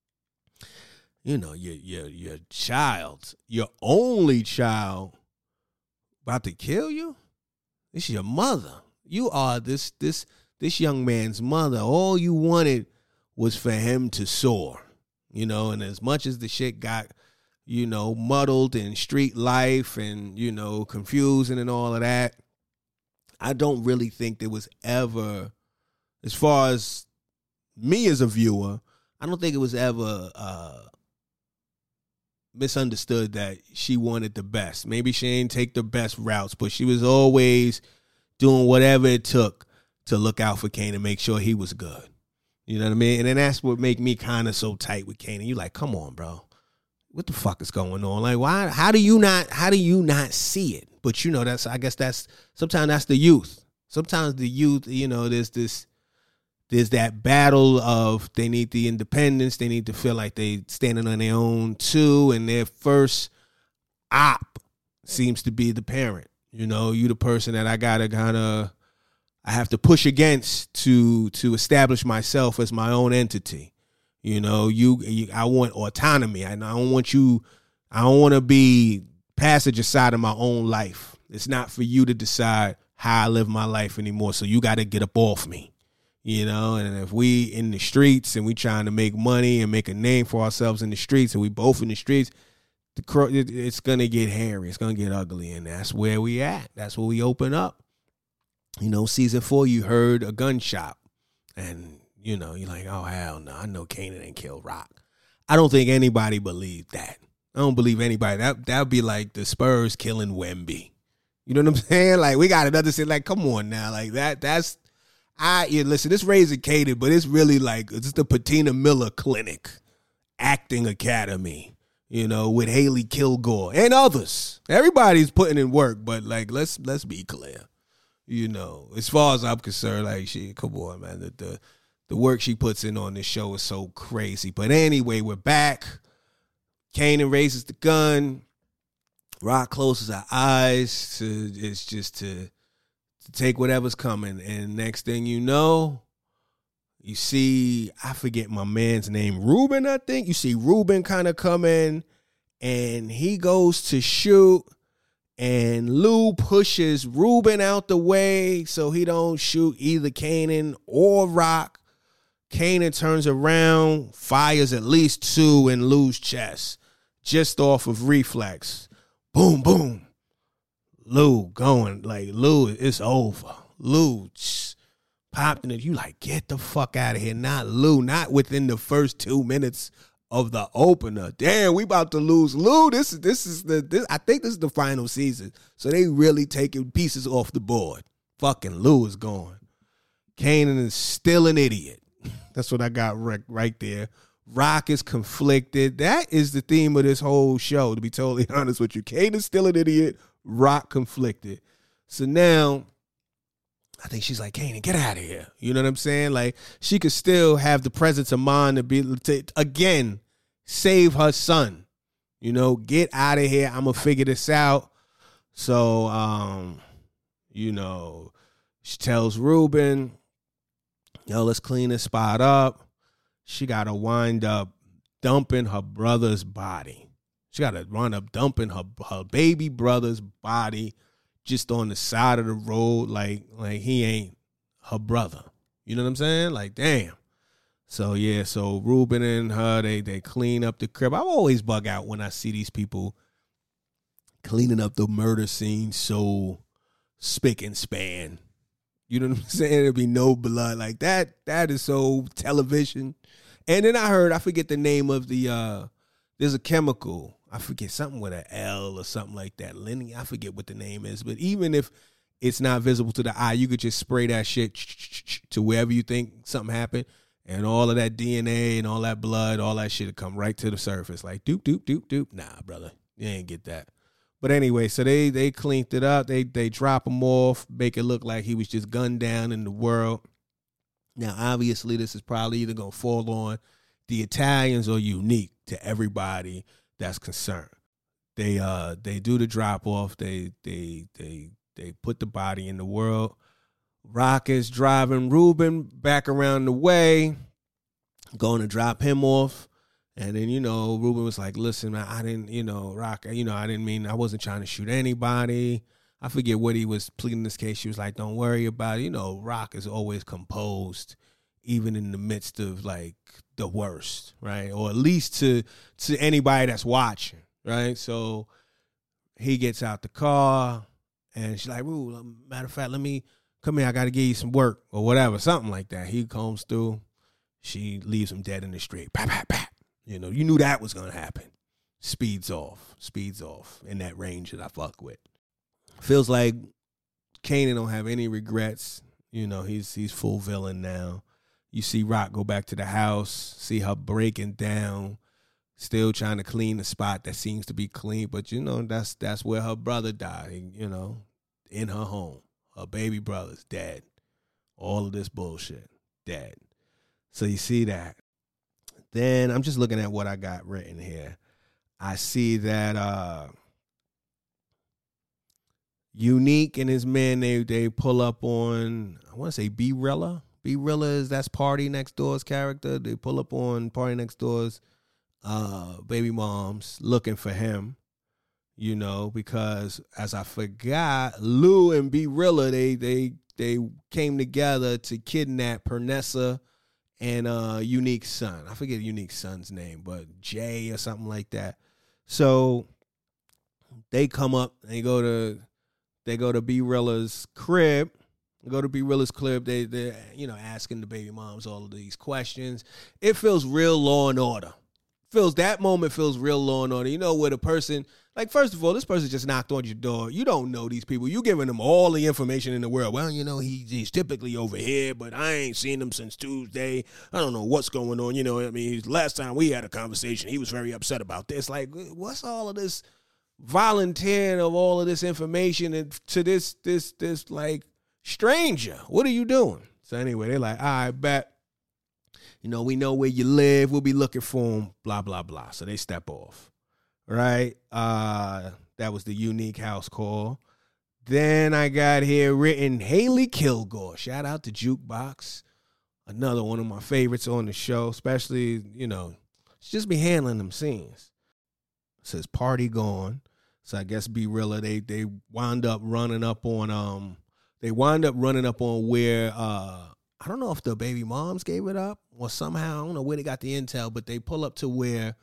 Speaker 2: you know, your your your child, your only child, about to kill you. It's your mother. You are this this this young man's mother. All you wanted was for him to soar, you know. And as much as the shit got, you know, muddled in street life and, you know, confusing and all of that, I don't really think there was ever, as far as me as a viewer, I don't think it was ever uh, misunderstood that she wanted the best. Maybe she didn't take the best routes, but she was always doing whatever it took to look out for Kanan and make sure he was good. You know what I mean? And then that's what make me kind of so tight with Kanan. You like, come on, bro. What the fuck is going on? Like, why? How do you not? How do you not see it? But you know, that's. I guess that's sometimes that's the youth. Sometimes the youth, you know, there's this, there's that battle of they need the independence. They need to feel like they standing on their own too, and their first op seems to be the parent. You know, you the person that I gotta kind of, I have to push against to to establish myself as my own entity. You know, you, you I want autonomy. I, I don't want you, I don't want to be passenger side of my own life. It's not for you to decide how I live my life anymore. So you got to get up off me, you know. And if we in the streets and we trying to make money and make a name for ourselves in the streets, and we both in the streets, the it's going to get hairy. It's going to get ugly. And that's where we at. That's where we open up. You know, season four, you heard a gunshot and, you know, you're like, oh, hell no, I know Kanan didn't kill Rock. I don't think anybody believed that. I don't believe anybody. That that would be like the Spurs killing Wemby. You know what I'm saying? Like, we got another shit. Like, come on now. Like, that, that's, I, yeah, listen, it's Raising Kanan, but it's really like, it's the Patina Miller Clinic Acting Academy, you know, with Haley Kilgore and others. Everybody's putting in work, but like, let's, let's be clear. You know, as far as I'm concerned, like, she, come on, man, the, the, The work she puts in on this show is so crazy. But anyway, we're back. Kanan raises the gun. Rock closes her eyes. To, it's just to, to take whatever's coming. And next thing you know, you see, I forget my man's name, Ruben, I think. You see Ruben kind of come in, and he goes to shoot. And Lou pushes Ruben out the way so he don't shoot either Kanan or Rock. Kanan turns around, fires at least two in Lou's chest, just off of reflex. Boom, boom. Lou going, like, Lou, it's over. Lou just popped in it. You like, get the fuck out of here. Not Lou, not within the first two minutes of the opener. Damn, we about to lose Lou. This is this is the this, I think this is the final season. So they really taking pieces off the board. Fucking Lou is gone. Kanan is still an idiot. That's what I got right, right there. Rock is conflicted. That is the theme of this whole show, to be totally honest with you. Kanan's still an idiot. Rock conflicted. So now, I think she's like, Kanan, get out of here. You know what I'm saying? Like, she could still have the presence of mind to be, to, again, save her son. You know, get out of here. I'm going to figure this out. So, um, you know, she tells Ruben, yo, let's clean this spot up. She got to wind up dumping her brother's body. She got to wind up dumping her, her baby brother's body just on the side of the road, like like he ain't her brother. You know what I'm saying? Like, damn. So, yeah, so Ruben and her, they, they clean up the crib. I always bug out when I see these people cleaning up the murder scene so spick and span. You know what I'm saying? There'll be no blood like that. That is so television. And then I heard, I forget the name of the, uh, there's a chemical. I forget something with an L or something like that. Lenny, I forget what the name is. But even if it's not visible to the eye, you could just spray that shit to wherever you think something happened. And all of that D N A and all that blood, all that shit will come right to the surface. Like, doop, doop, doop, doop. Nah, brother, you ain't get that. But anyway, so they they cleaned it up. They they drop him off, make it look like he was just gunned down in the world. Now, obviously, this is probably either going to fall on the Italians or Unique to everybody that's concerned. They uh they do the drop off. They they they they put the body in the world. Rock is driving Ruben back around the way, going to drop him off. And then, you know, Ruben was like, listen, man, I didn't, you know, Rock, you know, I didn't mean, I wasn't trying to shoot anybody. I forget what he was pleading this case. She was like, don't worry about it. You know, Rock is always composed, even in the midst of, like, the worst, right? Or at least to to anybody that's watching, right? So he gets out the car, and she's like, Ruben, matter of fact, let me, come here, I got to give you some work, or whatever, something like that. He comes through. She leaves him dead in the street. Pat, pat, pat. You know, you knew that was going to happen. Speeds off. Speeds off in that range that I fuck with. Feels like Kanan don't have any regrets. You know, he's he's full villain now. You see Rock go back to the house, see her breaking down, still trying to clean the spot that seems to be clean. But, you know, that's that's where her brother died, you know, in her home. Her baby brother's dead. All of this bullshit, dead. So you see that. Then I'm just looking at what I got written here. I see that uh, Unique and his men, they they pull up on, I want to say B-Rilla. B-Rilla is, that's Party Next Door's character. They pull up on Party Next Door's uh, baby moms looking for him, you know, because as I forgot, Lou and B-Rilla, they, they, they came together to kidnap Pernessa and uh, Unique's son. I forget Unique's son's name, but Jay or something like that. So they come up, they go to they go to B-Rilla's crib. They go to B-Rilla's crib. They they're, you know, asking the baby moms all of these questions. It feels real Law and Order. Feels that moment feels real Law and Order. You know, where the person, like, first of all, this person just knocked on your door. You don't know these people. You giving them all the information in the world. Well, you know, he, he's typically over here, but I ain't seen him since Tuesday. I don't know what's going on. You know, I mean, last time we had a conversation, he was very upset about this. Like, what's all of this volunteering of all of this information to this, this, this, like, stranger? What are you doing? So anyway, they're like, all right, bet. You know, we know where you live. We'll be looking for him, blah, blah, blah. So they step off, right? Uh, that was the Unique house call. Then I got here written Haley Kilgore. Shout out to Jukebox. Another one of my favorites on the show, especially, you know, she just be handling them scenes. It says Party gone. So I guess B-Rilla, they, they wound up running up on, um, they wound up running up on where, uh, I don't know if the baby moms gave it up or somehow, I don't know where they got the intel, but they pull up to where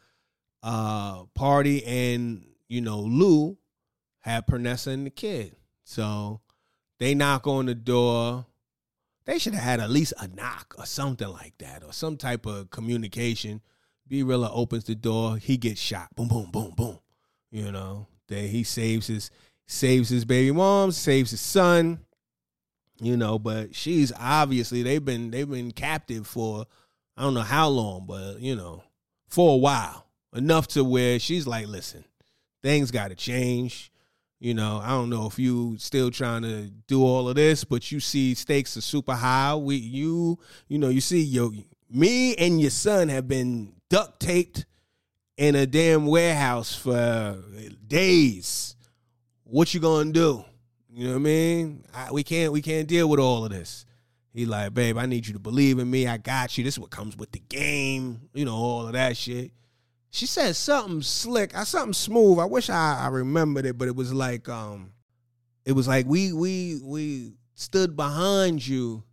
Speaker 2: uh, Party and, you know, Lou have Pernessa and the kid. So they knock on the door. They should have had at least a knock or something like that or some type of communication. B-Rilla opens the door. He gets shot. Boom, boom, boom, boom. You know, they, he saves his, saves his baby mom, saves his son. You know, but she's obviously, they've been they've been captive for I don't know how long, but you know, for a while. Enough to where she's like, listen, things gotta change. You know, I don't know if you still trying to do all of this, but you see stakes are super high. We you, you know, you see your me and your son have been duct taped in a damn warehouse for days. What you gonna do? You know what I mean? I, we can't we can't deal with all of this. He like, babe, I need you to believe in me. I got you. This is what comes with the game. You know, all of that shit. She said something slick, something smooth. I wish I, I remembered it, but it was like, um, it was like we we we stood behind you,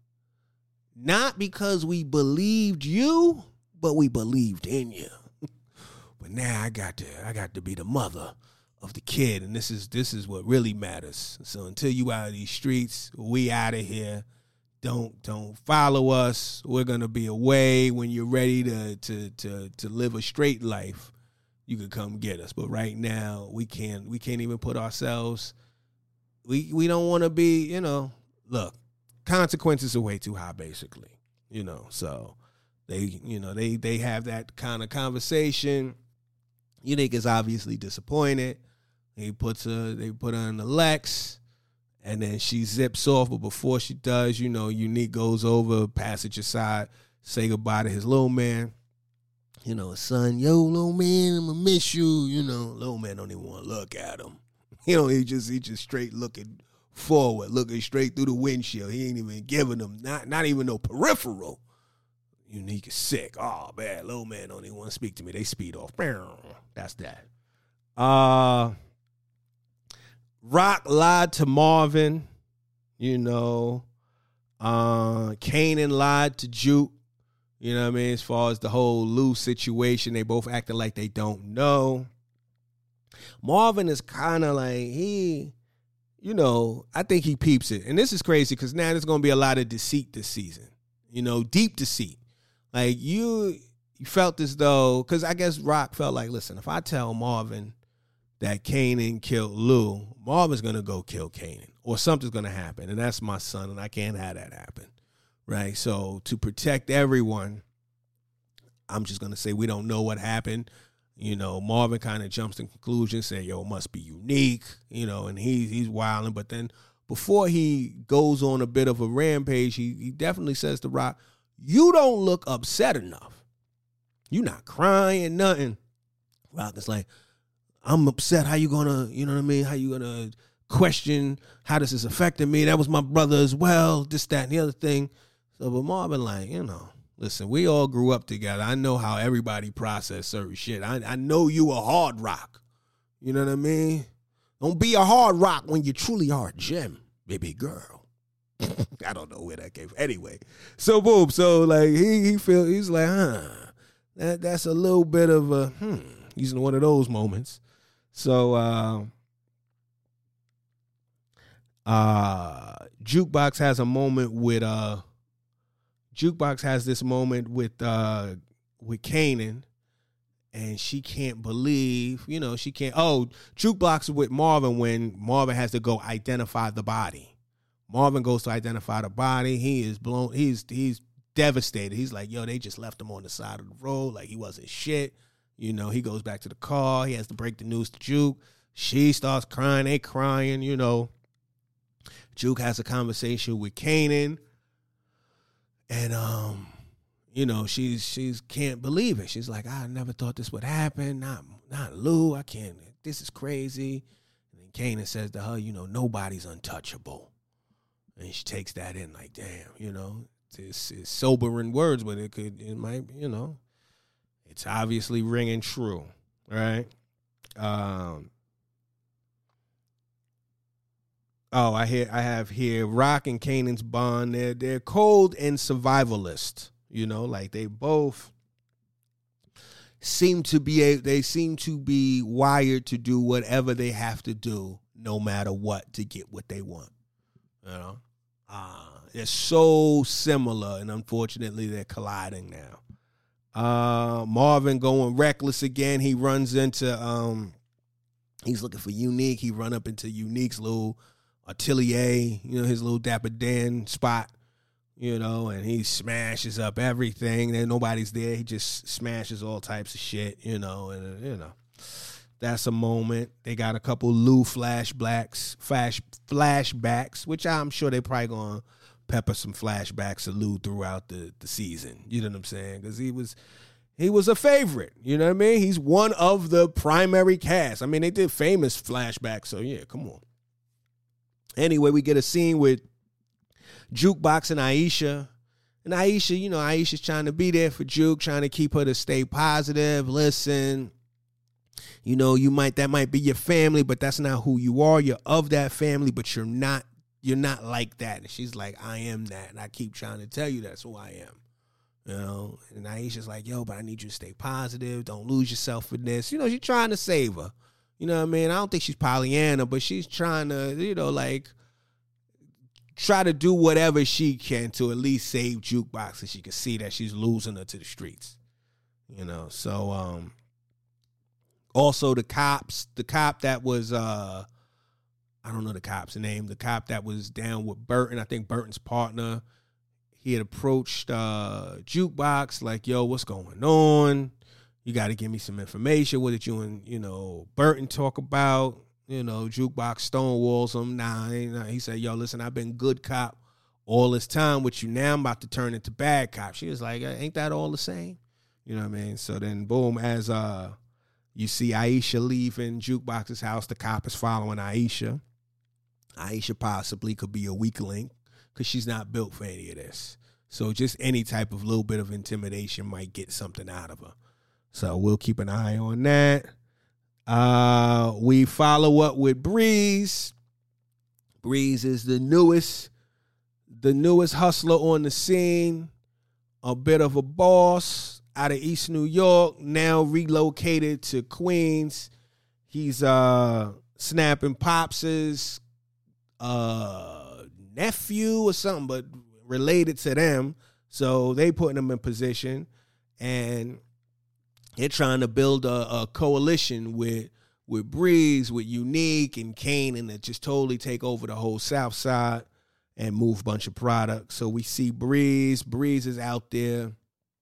Speaker 2: not because we believed you, but we believed in you. But now I got to I got to be the mother of the kid, and this is this is what really matters. So until you out of these streets, we out of here. don't don't follow us. We're gonna be away. When you're ready to to to to live a straight life, you can come get us. But right now, we can't we can't even put ourselves. We we don't want to be, you know. Look, consequences are way too high, basically. You know, so they you know they they have that kind of conversation. Unique is obviously disappointed. He puts her, they put her in the Lex, and then she zips off. But before she does, you know, Unique goes over, passenger side, say goodbye to his little man. You know, son, yo, little man, I'm gonna miss you. You know, little man don't even want to look at him. You know, he just he just straight looking forward, looking straight through the windshield. He ain't even giving him not not even no peripheral. Unique is sick. Oh man, little man don't even want to speak to me. They speed off. That's that. Uh Rock lied to Marvin, you know. Uh, Kanan lied to Juke, you know what I mean? As far as the whole Lou situation, they both acting like they don't know. Marvin is kind of like, he, you know, I think he peeps it. And this is crazy because now there's going to be a lot of deceit this season, you know, deep deceit. Like, you, you felt as though, because I guess Rock felt like, listen, if I tell Marvin that Kanan killed Lou, Marvin's going to go kill Kanan, or something's going to happen, and that's my son, and I can't have that happen, right? So to protect everyone, I'm just going to say we don't know what happened. You know, Marvin kind of jumps to conclusions, say, yo, it must be Unique, you know, and he, he's wilding. But then before he goes on a bit of a rampage, he, he definitely says to Rock, you don't look upset enough. You're not crying, nothing. Rock is like, I'm upset. How you gonna, you know what I mean? How you gonna question how this is affecting me? That was my brother as well. This, that, and the other thing. So, but Marvin, like, you know, listen, we all grew up together. I know how everybody process certain shit. I, I know you a hard rock. You know what I mean? Don't be a hard rock when you truly are a gem, baby girl. I don't know where that came from. Anyway, so boom. So like he he feel he's like, huh, that that's a little bit of a hmm. He's in one of those moments. So, uh, uh, Jukebox has a moment with, uh, Jukebox has this moment with, uh, with Kanan, and she can't believe, you know, she can't, oh, Jukebox with Marvin when Marvin has to go identify the body. Marvin goes to identify the body. He is blown, he's, he's devastated. He's like, yo, they just left him on the side of the road like he wasn't shit. You know, he goes back to the car. He has to break the news to Juke. She starts crying. They crying, you know. Juke has a conversation with Kanan. And, um, you know, she's she's can't believe it. She's like, I never thought this would happen. Not, not Lou. I can't. This is crazy. And then Kanan says to her, you know, nobody's untouchable. And she takes that in like, damn, you know. It's, it's sobering words, but it could, it might, you know. It's obviously ringing true, right? Um, oh, I hear. I have here Rock and Kanan's bond. They're they're cold and survivalist. You know, like they both seem to be. A, they seem to be wired to do whatever they have to do, no matter what, to get what they want. You know, uh, they're so similar, and unfortunately, they're colliding now. Uh, Marvin going reckless again. He runs into, um, he's looking for Unique. He run up into Unique's little atelier, you know, his little Dapper Dan spot, you know, and he smashes up everything. Then nobody's there. He just smashes all types of shit, you know, and, uh, you know, that's a moment. They got a couple Lou flashbacks, flash, flashbacks, which I'm sure they probably going to pepper some flashbacks of Lou throughout the, the season. You know what I'm saying? Because he was he was a favorite. You know what I mean? He's one of the primary cast. I mean, they did famous flashbacks, so yeah, come on. Anyway, we get a scene with Jukebox and Aisha. And Aisha, you know, Aisha's trying to be there for Juke, trying to keep her to stay positive. Listen, you know, you might that might be your family, but that's not who you are. You're of that family, but you're not You're not like that. And she's like, I am that. And I keep trying to tell you that's who I am. You know? And Aisha's like, yo, but I need you to stay positive. Don't lose yourself in this. You know, she's trying to save her. You know what I mean? I don't think she's Pollyanna, but she's trying to, you know, like, try to do whatever she can to at least save Jukebox, so she can see that she's losing her to the streets. You know, so um, also the cops, the cop that was, uh, I don't know the cop's name, the cop that was down with Burton, I think Burton's partner, he had approached uh, Jukebox like, yo, what's going on? You got to give me some information. What did you and, you know, Burton talk about? You know, Jukebox stonewalls him. Nah, nah, he said, yo, listen, I've been good cop all this time with you. Now I'm about to turn into bad cop. She was like, ain't that all the same? You know what I mean? So then, boom, as uh, you see Aisha leaving Jukebox's house, the cop is following Aisha. Aisha possibly could be a weak link because she's not built for any of this. So just any type of little bit of intimidation might get something out of her. So we'll keep an eye on that. Uh, we follow up with Breeze. Breeze is the newest, the newest hustler on the scene. A bit of a boss out of East New York, now relocated to Queens. He's uh, snapping Pops's uh, nephew or something, but related to them. So they putting him in position, and they're trying to build a, a coalition with with Breeze, with Unique and Kane, and to just totally take over the whole South Side and move a bunch of products. So we see Breeze. Breeze is out there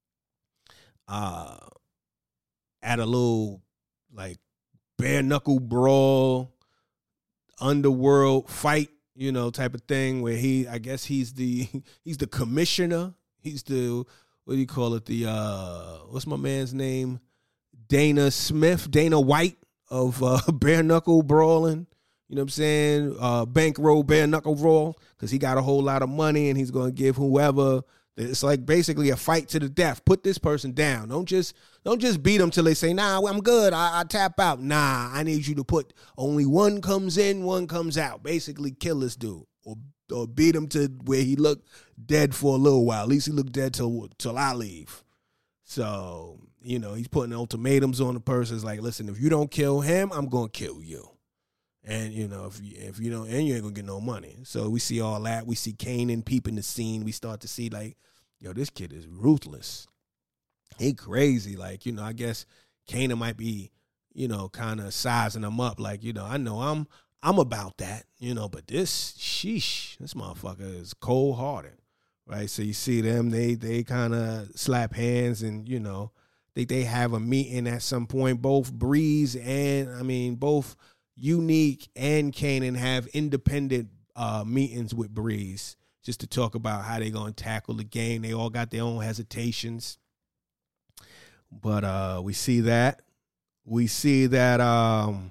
Speaker 2: uh, at a little, like, bare-knuckle brawl, underworld fight, you know, type of thing, where he, I guess he's the, he's the commissioner. He's the, what do you call it? The, uh, what's my man's name? Dana Smith, Dana White of uh, bare knuckle brawling. You know what I'm saying? Uh, bankroll bare knuckle brawl, because he got a whole lot of money and he's going to give whoever. It's like basically a fight to the death. Put this person down. Don't just don't just beat them till they say, nah, I'm good. I, I tap out. Nah, I need you to put only one comes in, one comes out. Basically kill this dude or or beat him to where he looked dead for a little while. At least he looked dead till till I leave. So, you know, he's putting ultimatums on the person. It's like, listen, if you don't kill him, I'm going to kill you. And, you know, if you, if you don't, and you ain't going to get no money. So we see all that. We see Kanan peeping the scene. We start to see, like, yo, this kid is ruthless. He crazy. Like, you know, I guess Kanan might be, you know, kind of sizing him up. Like, you know, I know I'm I'm about that, you know, but this, sheesh, this motherfucker is cold-hearted. Right, so you see them, they they kind of slap hands, and, you know, they, they have a meeting at some point. Both Breeze and, I mean, both Unique and Kanan have independent uh, meetings with Breeze just to talk about how they're going to tackle the game. They all got their own hesitations. But uh, we see that. We see that um,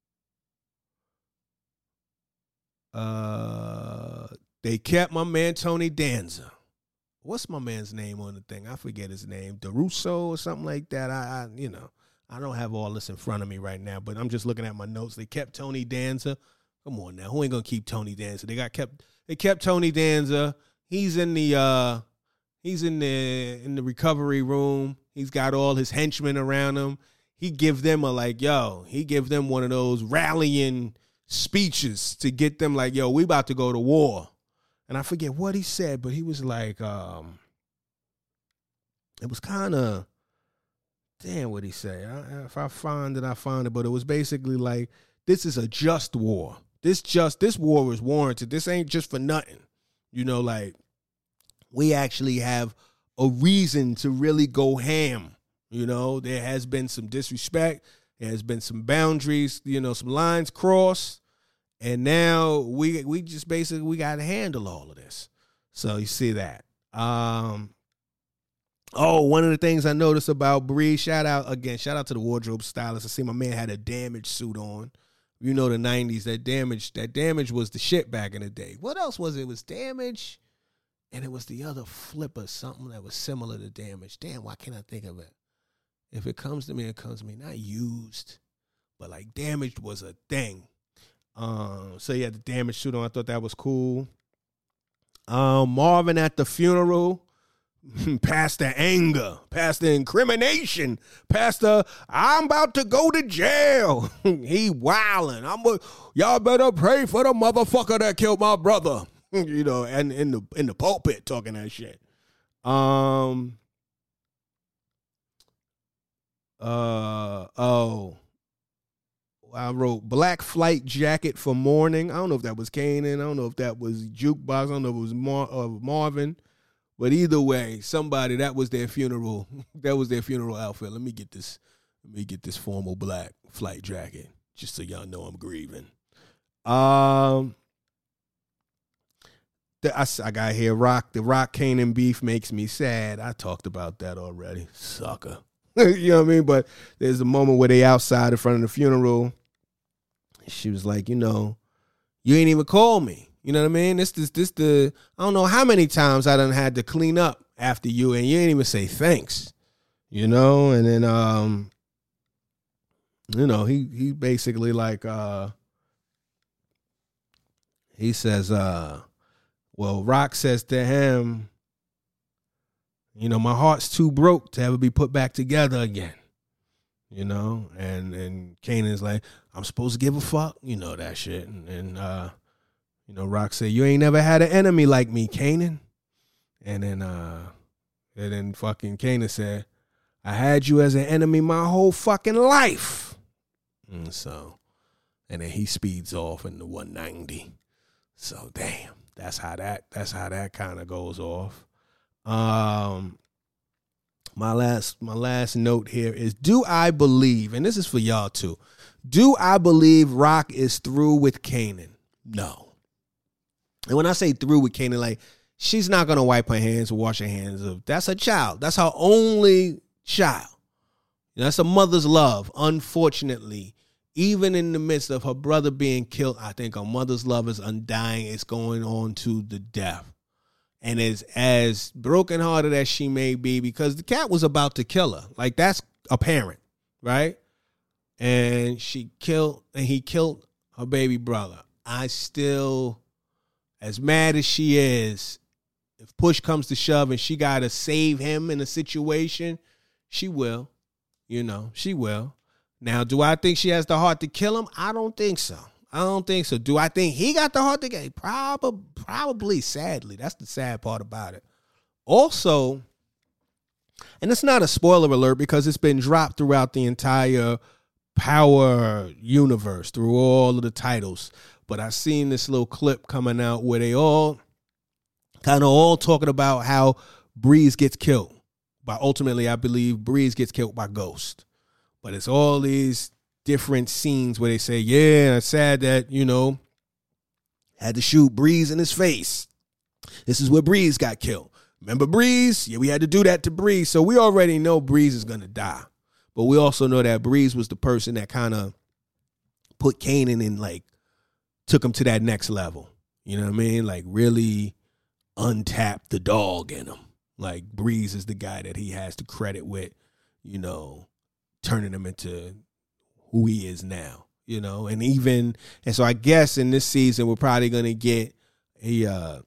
Speaker 2: uh, they kept my man Tony Danza. What's my man's name on the thing? I forget his name. DeRusso or something like that. I, I, you know, I don't have all this in front of me right now, but I'm just looking at my notes. They kept Tony Danza. Come on now, who ain't gonna keep Tony Danza? They got kept. They kept Tony Danza. He's in the. Uh, he's in the in the recovery room. He's got all his henchmen around him. He give them a like, yo. He give them one of those rallying speeches to get them like, yo, we about to go to war. And I forget what he said, but he was like, um, it was kind of, damn, what he say? I, if I find it, I find it. But it was basically like, this is a just war. This just, this war is warranted. This ain't just for nothing. You know, like, we actually have a reason to really go ham. You know, there has been some disrespect. There has been some boundaries, you know, some lines crossed. And now we we just basically, we got to handle all of this. So you see that. Um, oh, one of the things I noticed about Breeze, shout out, again, shout out to the wardrobe stylist. I see my man had a Damage suit on. You know, the nineties, that Damage, that Damage was the shit back in the day. What else was it? It was Damage, and it was the other flipper, something that was similar to Damage. Damn, why can't I think of it? If it comes to me, it comes to me. Not used, but like Damaged was a thing. Um, so he had the Damage suit on. I thought that was cool. Um, Marvin at the funeral, past the anger, past the incrimination, past the I'm about to go to jail. He wilding. I'm a, y'all better pray for the motherfucker that killed my brother. you know, and in the in the pulpit talking that shit. Um. Uh oh. I wrote Black Flight Jacket for Mourning. I don't know if that was Kanan. I don't know if that was Jukebox. I don't know if it was Mar- uh, Marvin. But either way, somebody, that was their funeral. That was their funeral outfit. Let me get this. Let me get this formal Black Flight Jacket, just so y'all know I'm grieving. Um, the, I, I got here. Rock the Rock Kanan beef makes me sad. I talked about that already. Sucker. You know what I mean? But there's a moment where they outside in front of the funeral. She was like, you know, you ain't even call me. You know what I mean? This this this the I don't know how many times I done had to clean up after you, and you ain't even say thanks. You know, and then um, you know, he he basically like uh he says, uh, well, Rock says to him, you know, my heart's too broke to ever be put back together again. You know, and and Kanan's like, I'm supposed to give a fuck, you know, that shit. And, and uh, you know, Rock said, you ain't never had an enemy like me, Kanan. And then uh, and then fucking Kanan said, I had you as an enemy my whole fucking life. And so, and then he speeds off in the one ninety. So damn, that's how that that's how that kind of goes off. Um. My last my last note here is, do I believe, and this is for y'all too, do I believe Rock is through with Kanan? No. And when I say through with Kanan, like, she's not going to wipe her hands or wash her hands. Of That's her child. That's her only child. That's a mother's love. Unfortunately, even in the midst of her brother being killed, I think her mother's love is undying. It's going on to the death. And as, as brokenhearted as she may be, because the cat was about to kill her. Like, that's apparent, right? And she killed, and he killed her baby brother. I still, as mad as she is, if push comes to shove and she got to save him in a situation, she will. You know, she will. Now, do I think she has the heart to kill him? I don't think so. I don't think so. Do I think he got the heart to get? Probably, probably, sadly. That's the sad part about it. Also, and it's not a spoiler alert because it's been dropped throughout the entire Power universe, through all of the titles. But I seen this little clip coming out where they all kind of all talking about how Breeze gets killed. But ultimately, I believe Breeze gets killed by Ghost. But it's all these different scenes where they say, yeah, it's sad that, you know, had to shoot Breeze in his face. This is where Breeze got killed. Remember Breeze? Yeah, we had to do that to Breeze. So we already know Breeze is going to die. But we also know that Breeze was the person that kind of put Kanan in, like, took him to that next level. You know what I mean? Like, really untapped the dog in him. Like, Breeze is the guy that he has to credit with, you know, turning him into who he is now, you know, and even, and so I guess in this season, we're probably going to get a, uh,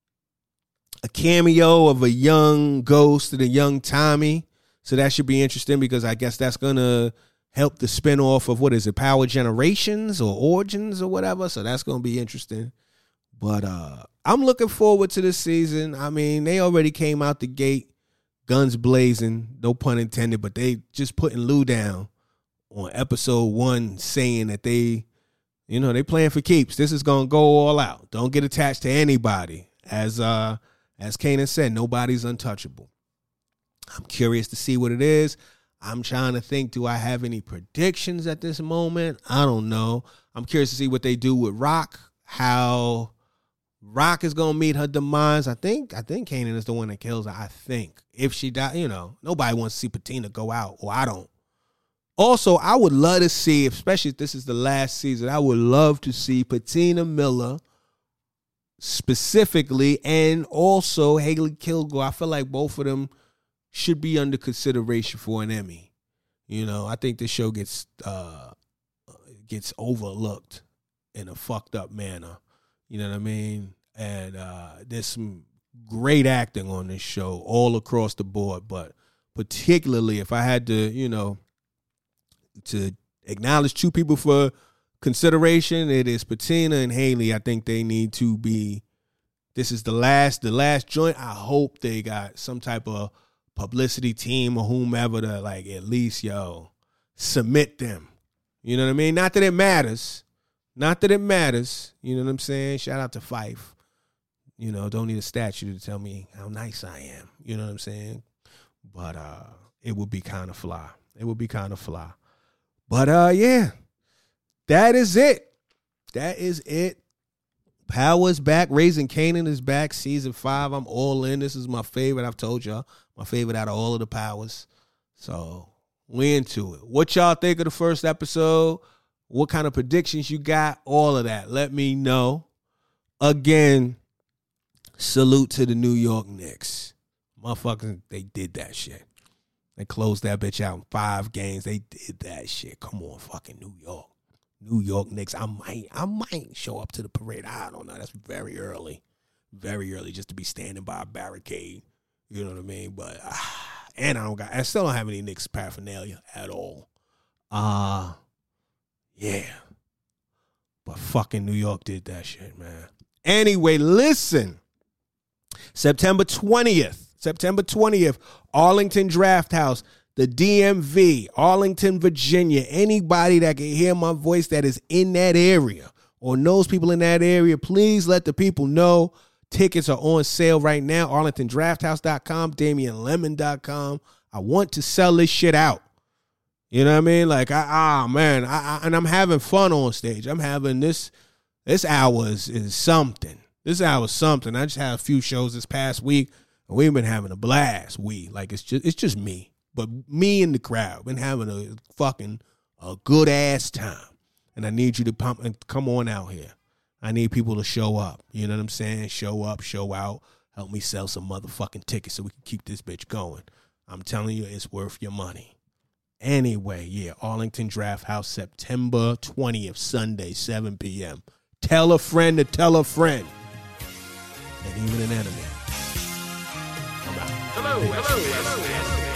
Speaker 2: a cameo of a young Ghost and a young Tommy. So that should be interesting because I guess that's going to help the spinoff of, what is it, Power Generations or Origins or whatever. So that's going to be interesting. But uh, I'm looking forward to this season. I mean, they already came out the gate, guns blazing, no pun intended, but they just putting Lou down on episode one, saying that they, you know, they playing for keeps. This is going to go all out. Don't get attached to anybody. As uh, as Kanan said, nobody's untouchable. I'm curious to see what it is. I'm trying to think, do I have any predictions at this moment? I don't know. I'm curious to see what they do with Rock, how Rock is going to meet her demise. I think I think Kanan is the one that kills her, I think. If she die, you know, nobody wants to see Patina go out, or I don't. Also, I would love to see, especially if this is the last season, I would love to see Patina Miller specifically, and also Haley Kilgore. I feel like both of them should be under consideration for an Emmy. You know, I think this show gets uh, gets overlooked in a fucked up manner. You know what I mean? And uh, there's some great acting on this show all across the board, but particularly if I had to, you know, to acknowledge two people for consideration, it is Patina and Haley. I think they need to be this is the last, the last joint. I hope they got some type of publicity team or whomever to like at least, yo, submit them. You know what I mean? Not that it matters. Not that it matters. You know what I'm saying? Shout out to Fife. You know, don't need a statue to tell me how nice I am. You know what I'm saying? But uh, it would be kind of fly. It would be kind of fly. But uh, yeah, that is it. That is it. Power's back. Raising Kanan is back. Season five. I'm all in. This is my favorite. I've told y'all. My favorite out of all of the Powers. So we into it. What y'all think of the first episode? What kind of predictions you got? All of that. Let me know. Again, salute to the New York Knicks. Motherfuckers, they did that shit. They closed that bitch out in five games. They did that shit. Come on, fucking New York. New York Knicks. I might, I might show up to the parade. I don't know. That's very early. Very early just to be standing by a barricade. You know what I mean? But, uh, and I don't got, I still don't have any Knicks paraphernalia at all. Uh, yeah. But fucking New York did that shit, man. Anyway, listen. September twentieth. September twentieth, Arlington Draft House, the D M V, Arlington, Virginia. Anybody that can hear my voice that is in that area or knows people in that area, please let the people know. Tickets are on sale right now. Arlington Draft House dot com, Damian Lemon dot com. I want to sell this shit out. You know what I mean? Like, I, ah, man, I, I, and I'm having fun on stage. I'm having this, this hour is, is something. This hour is something. I just had a few shows this past week. We've been having a blast. We like it's just it's just me, but me and the crowd been having a fucking a good ass time. And I need you to pump and come on out here. I need people to show up. You know what I'm saying? Show up, show out. Help me sell some motherfucking tickets so we can keep this bitch going. I'm telling you, it's worth your money. Anyway, yeah, Arlington Draft House, September twentieth, Sunday, seven p.m. Tell a friend to tell a friend, and even an enemy. Hello, hello, hello.